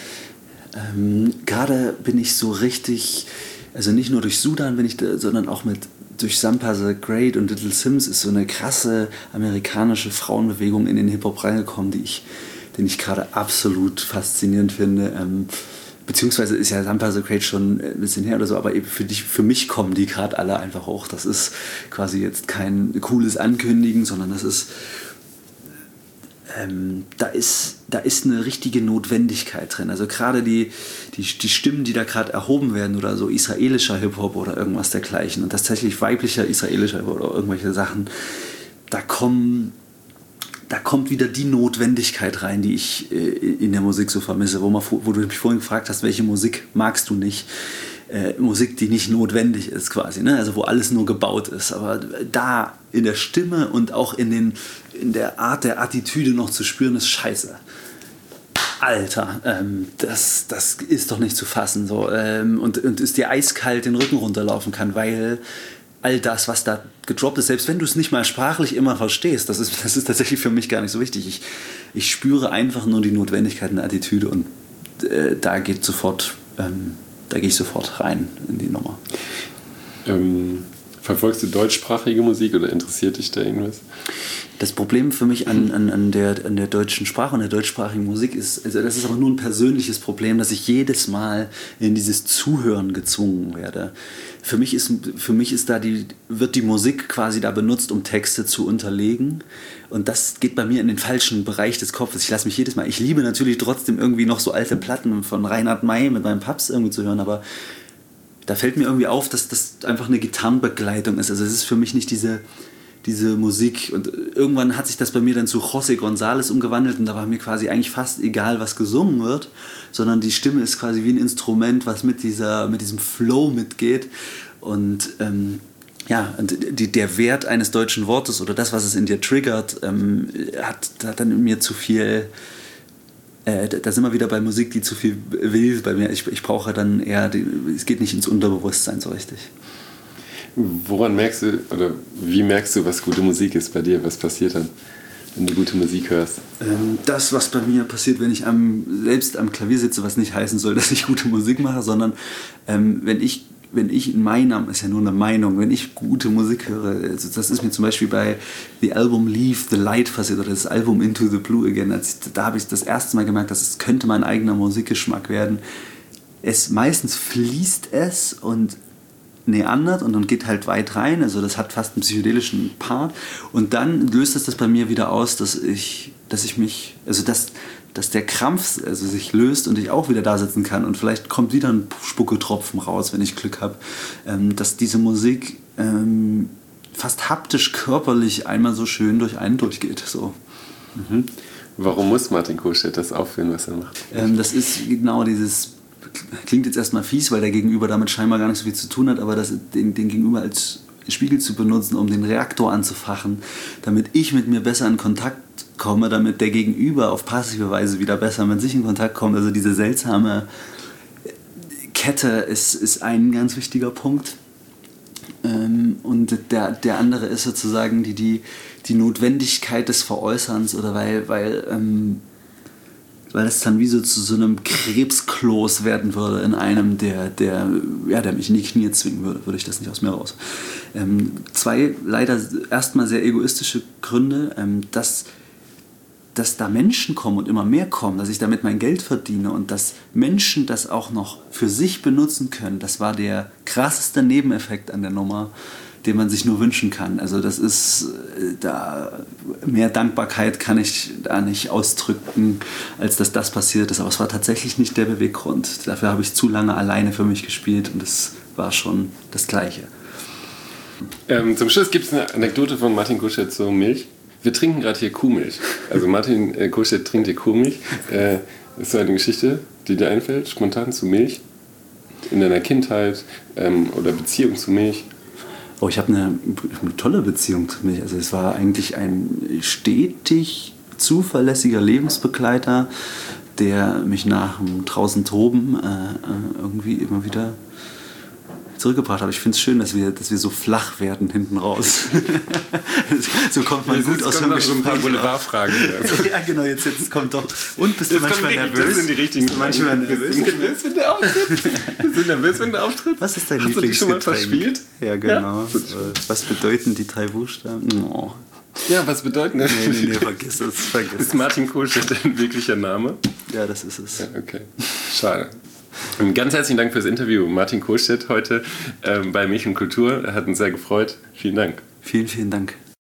Gerade bin ich so richtig, also nicht nur durch Sudan bin ich da, sondern auch durch Sampa the Great und Little Sims ist so eine krasse amerikanische Frauenbewegung in den Hip-Hop reingekommen, den ich gerade absolut faszinierend finde. beziehungsweise ist ja Sampa the Great schon ein bisschen her oder so, aber eben für mich kommen die gerade alle einfach hoch. Das ist quasi jetzt kein cooles Ankündigen, sondern das ist, da ist eine richtige Notwendigkeit drin. Also gerade die Stimmen, die da gerade erhoben werden oder so israelischer Hip-Hop oder irgendwas dergleichen und tatsächlich weiblicher israelischer Hip-Hop oder irgendwelche Sachen, da kommt wieder die Notwendigkeit rein, die ich in der Musik so vermisse, wo du mich vorhin gefragt hast, welche Musik magst du nicht? Musik, die nicht notwendig ist quasi, ne? Also wo alles nur gebaut ist, aber da in der Stimme und auch in der Art der Attitüde noch zu spüren, ist scheiße. Alter, das ist doch nicht zu fassen so, und es dir eiskalt den Rücken runterlaufen kann, weil all das, was da gedroppt ist, selbst wenn du es nicht mal sprachlich immer verstehst, das ist tatsächlich für mich gar nicht so wichtig. Ich spüre einfach nur die Notwendigkeit in der Attitüde und da gehe ich sofort rein in die Nummer. Verfolgst du deutschsprachige Musik oder interessiert dich da irgendwas? Das Problem für mich an der deutschen Sprache und der deutschsprachigen Musik ist, also das ist aber nur ein persönliches Problem, dass ich jedes Mal in dieses Zuhören gezwungen werde. Für mich wird die Musik quasi da benutzt, um Texte zu unterlegen. Und das geht bei mir in den falschen Bereich des Kopfes. Ich liebe natürlich trotzdem irgendwie noch so alte Platten von Reinhard May mit meinem Paps irgendwie zu hören, aber da fällt mir irgendwie auf, dass das einfach eine Gitarrenbegleitung ist. Also es ist für mich nicht diese Musik, und irgendwann hat sich das bei mir dann zu José González umgewandelt und da war mir quasi eigentlich fast egal, was gesungen wird, sondern die Stimme ist quasi wie ein Instrument, was mit diesem Flow mitgeht und der Wert eines deutschen Wortes oder das, was es in dir triggert, hat dann in mir zu viel, da sind wir wieder bei Musik, die zu viel will bei mir. Ich brauche dann eher, es geht nicht ins Unterbewusstsein so richtig. Woran merkst du, oder wie merkst du, was gute Musik ist bei dir? Was passiert dann, wenn du gute Musik hörst? Das, was bei mir passiert, wenn ich selbst am Klavier sitze, was nicht heißen soll, dass ich gute Musik mache, sondern wenn ich in meinem, ist ja nur eine Meinung, wenn ich gute Musik höre, also das ist mir zum Beispiel bei The Album Leave the Light passiert oder das Album Into the Blue Again, da habe ich das erste Mal gemerkt, dass es könnte mein eigener Musikgeschmack werden. Meistens fließt es und neandert und dann geht halt weit rein, also das hat fast einen psychedelischen Part und dann löst es das bei mir wieder aus, dass der Krampf sich löst und ich auch wieder da sitzen kann und vielleicht kommt wieder ein Spucketropfen raus, wenn ich Glück habe, dass diese Musik fast haptisch körperlich einmal so schön durch einen durchgeht. So. Mhm. Warum muss Martin Kohlstedt das aufführen, was er macht? Das ist genau dieses, klingt jetzt erstmal fies, weil der Gegenüber damit scheinbar gar nicht so viel zu tun hat, aber den Gegenüber als Spiegel zu benutzen, um den Reaktor anzufachen, damit ich mit mir besser in Kontakt komme, damit der Gegenüber auf passive Weise wieder besser mit sich in Kontakt kommt. Also diese seltsame Kette ist ein ganz wichtiger Punkt. Und der andere ist sozusagen die Notwendigkeit des Veräußerns, oder weil es dann wie so zu so einem Krebskloß werden würde in einem, der mich in die Knie zwingen würde ich das nicht aus mir raus. Zwei leider erstmal sehr egoistische Gründe, dass da Menschen kommen und immer mehr kommen, dass ich damit mein Geld verdiene und dass Menschen das auch noch für sich benutzen können, das war der krasseste Nebeneffekt an der Nummer, den man sich nur wünschen kann. Also das ist, mehr Dankbarkeit kann ich da nicht ausdrücken, als dass das passiert ist. Aber es war tatsächlich nicht der Beweggrund. Dafür habe ich zu lange alleine für mich gespielt und es war schon das Gleiche. Zum Schluss gibt es eine Anekdote von Martin Kohlstedt zur Milch. Wir trinken gerade hier Kuhmilch. Also Martin Kohlstedt trinkt hier Kuhmilch. Ist so eine Geschichte, die dir einfällt, spontan zu Milch? In deiner Kindheit oder Beziehung zu Milch? Oh, ich habe eine tolle Beziehung zu Milch. Also es war eigentlich ein stetig zuverlässiger Lebensbegleiter, der mich nach dem draußen Toben irgendwie immer wieder zurückgebracht hat. Ich finde es schön, dass wir so flach werden hinten raus. So kommt man gut aus dem Gespräch. Ein paar Boulevardfragen. Ja, genau, jetzt kommt doch. Und bist du manchmal nervös? Das sind die richtigen. Manchmal nervös. Bist du nervös, wenn der auftritt? Bist du nervös, wenn der auftritt? Was ist dein Hast du dich schon mal verspielt? Ja, genau. Ja. Was bedeuten die 3 Buchstaben? Oh. Ja, was bedeuten das? Nee, vergiss es. Ist Martin Kohlstedt ein wirklicher Name? Ja, das ist es. Ja, okay. Schade. Und ganz herzlichen Dank fürs Interview, Martin Kohlstedt heute bei Milch und Kultur. Hat uns sehr gefreut. Vielen Dank. Vielen, vielen Dank.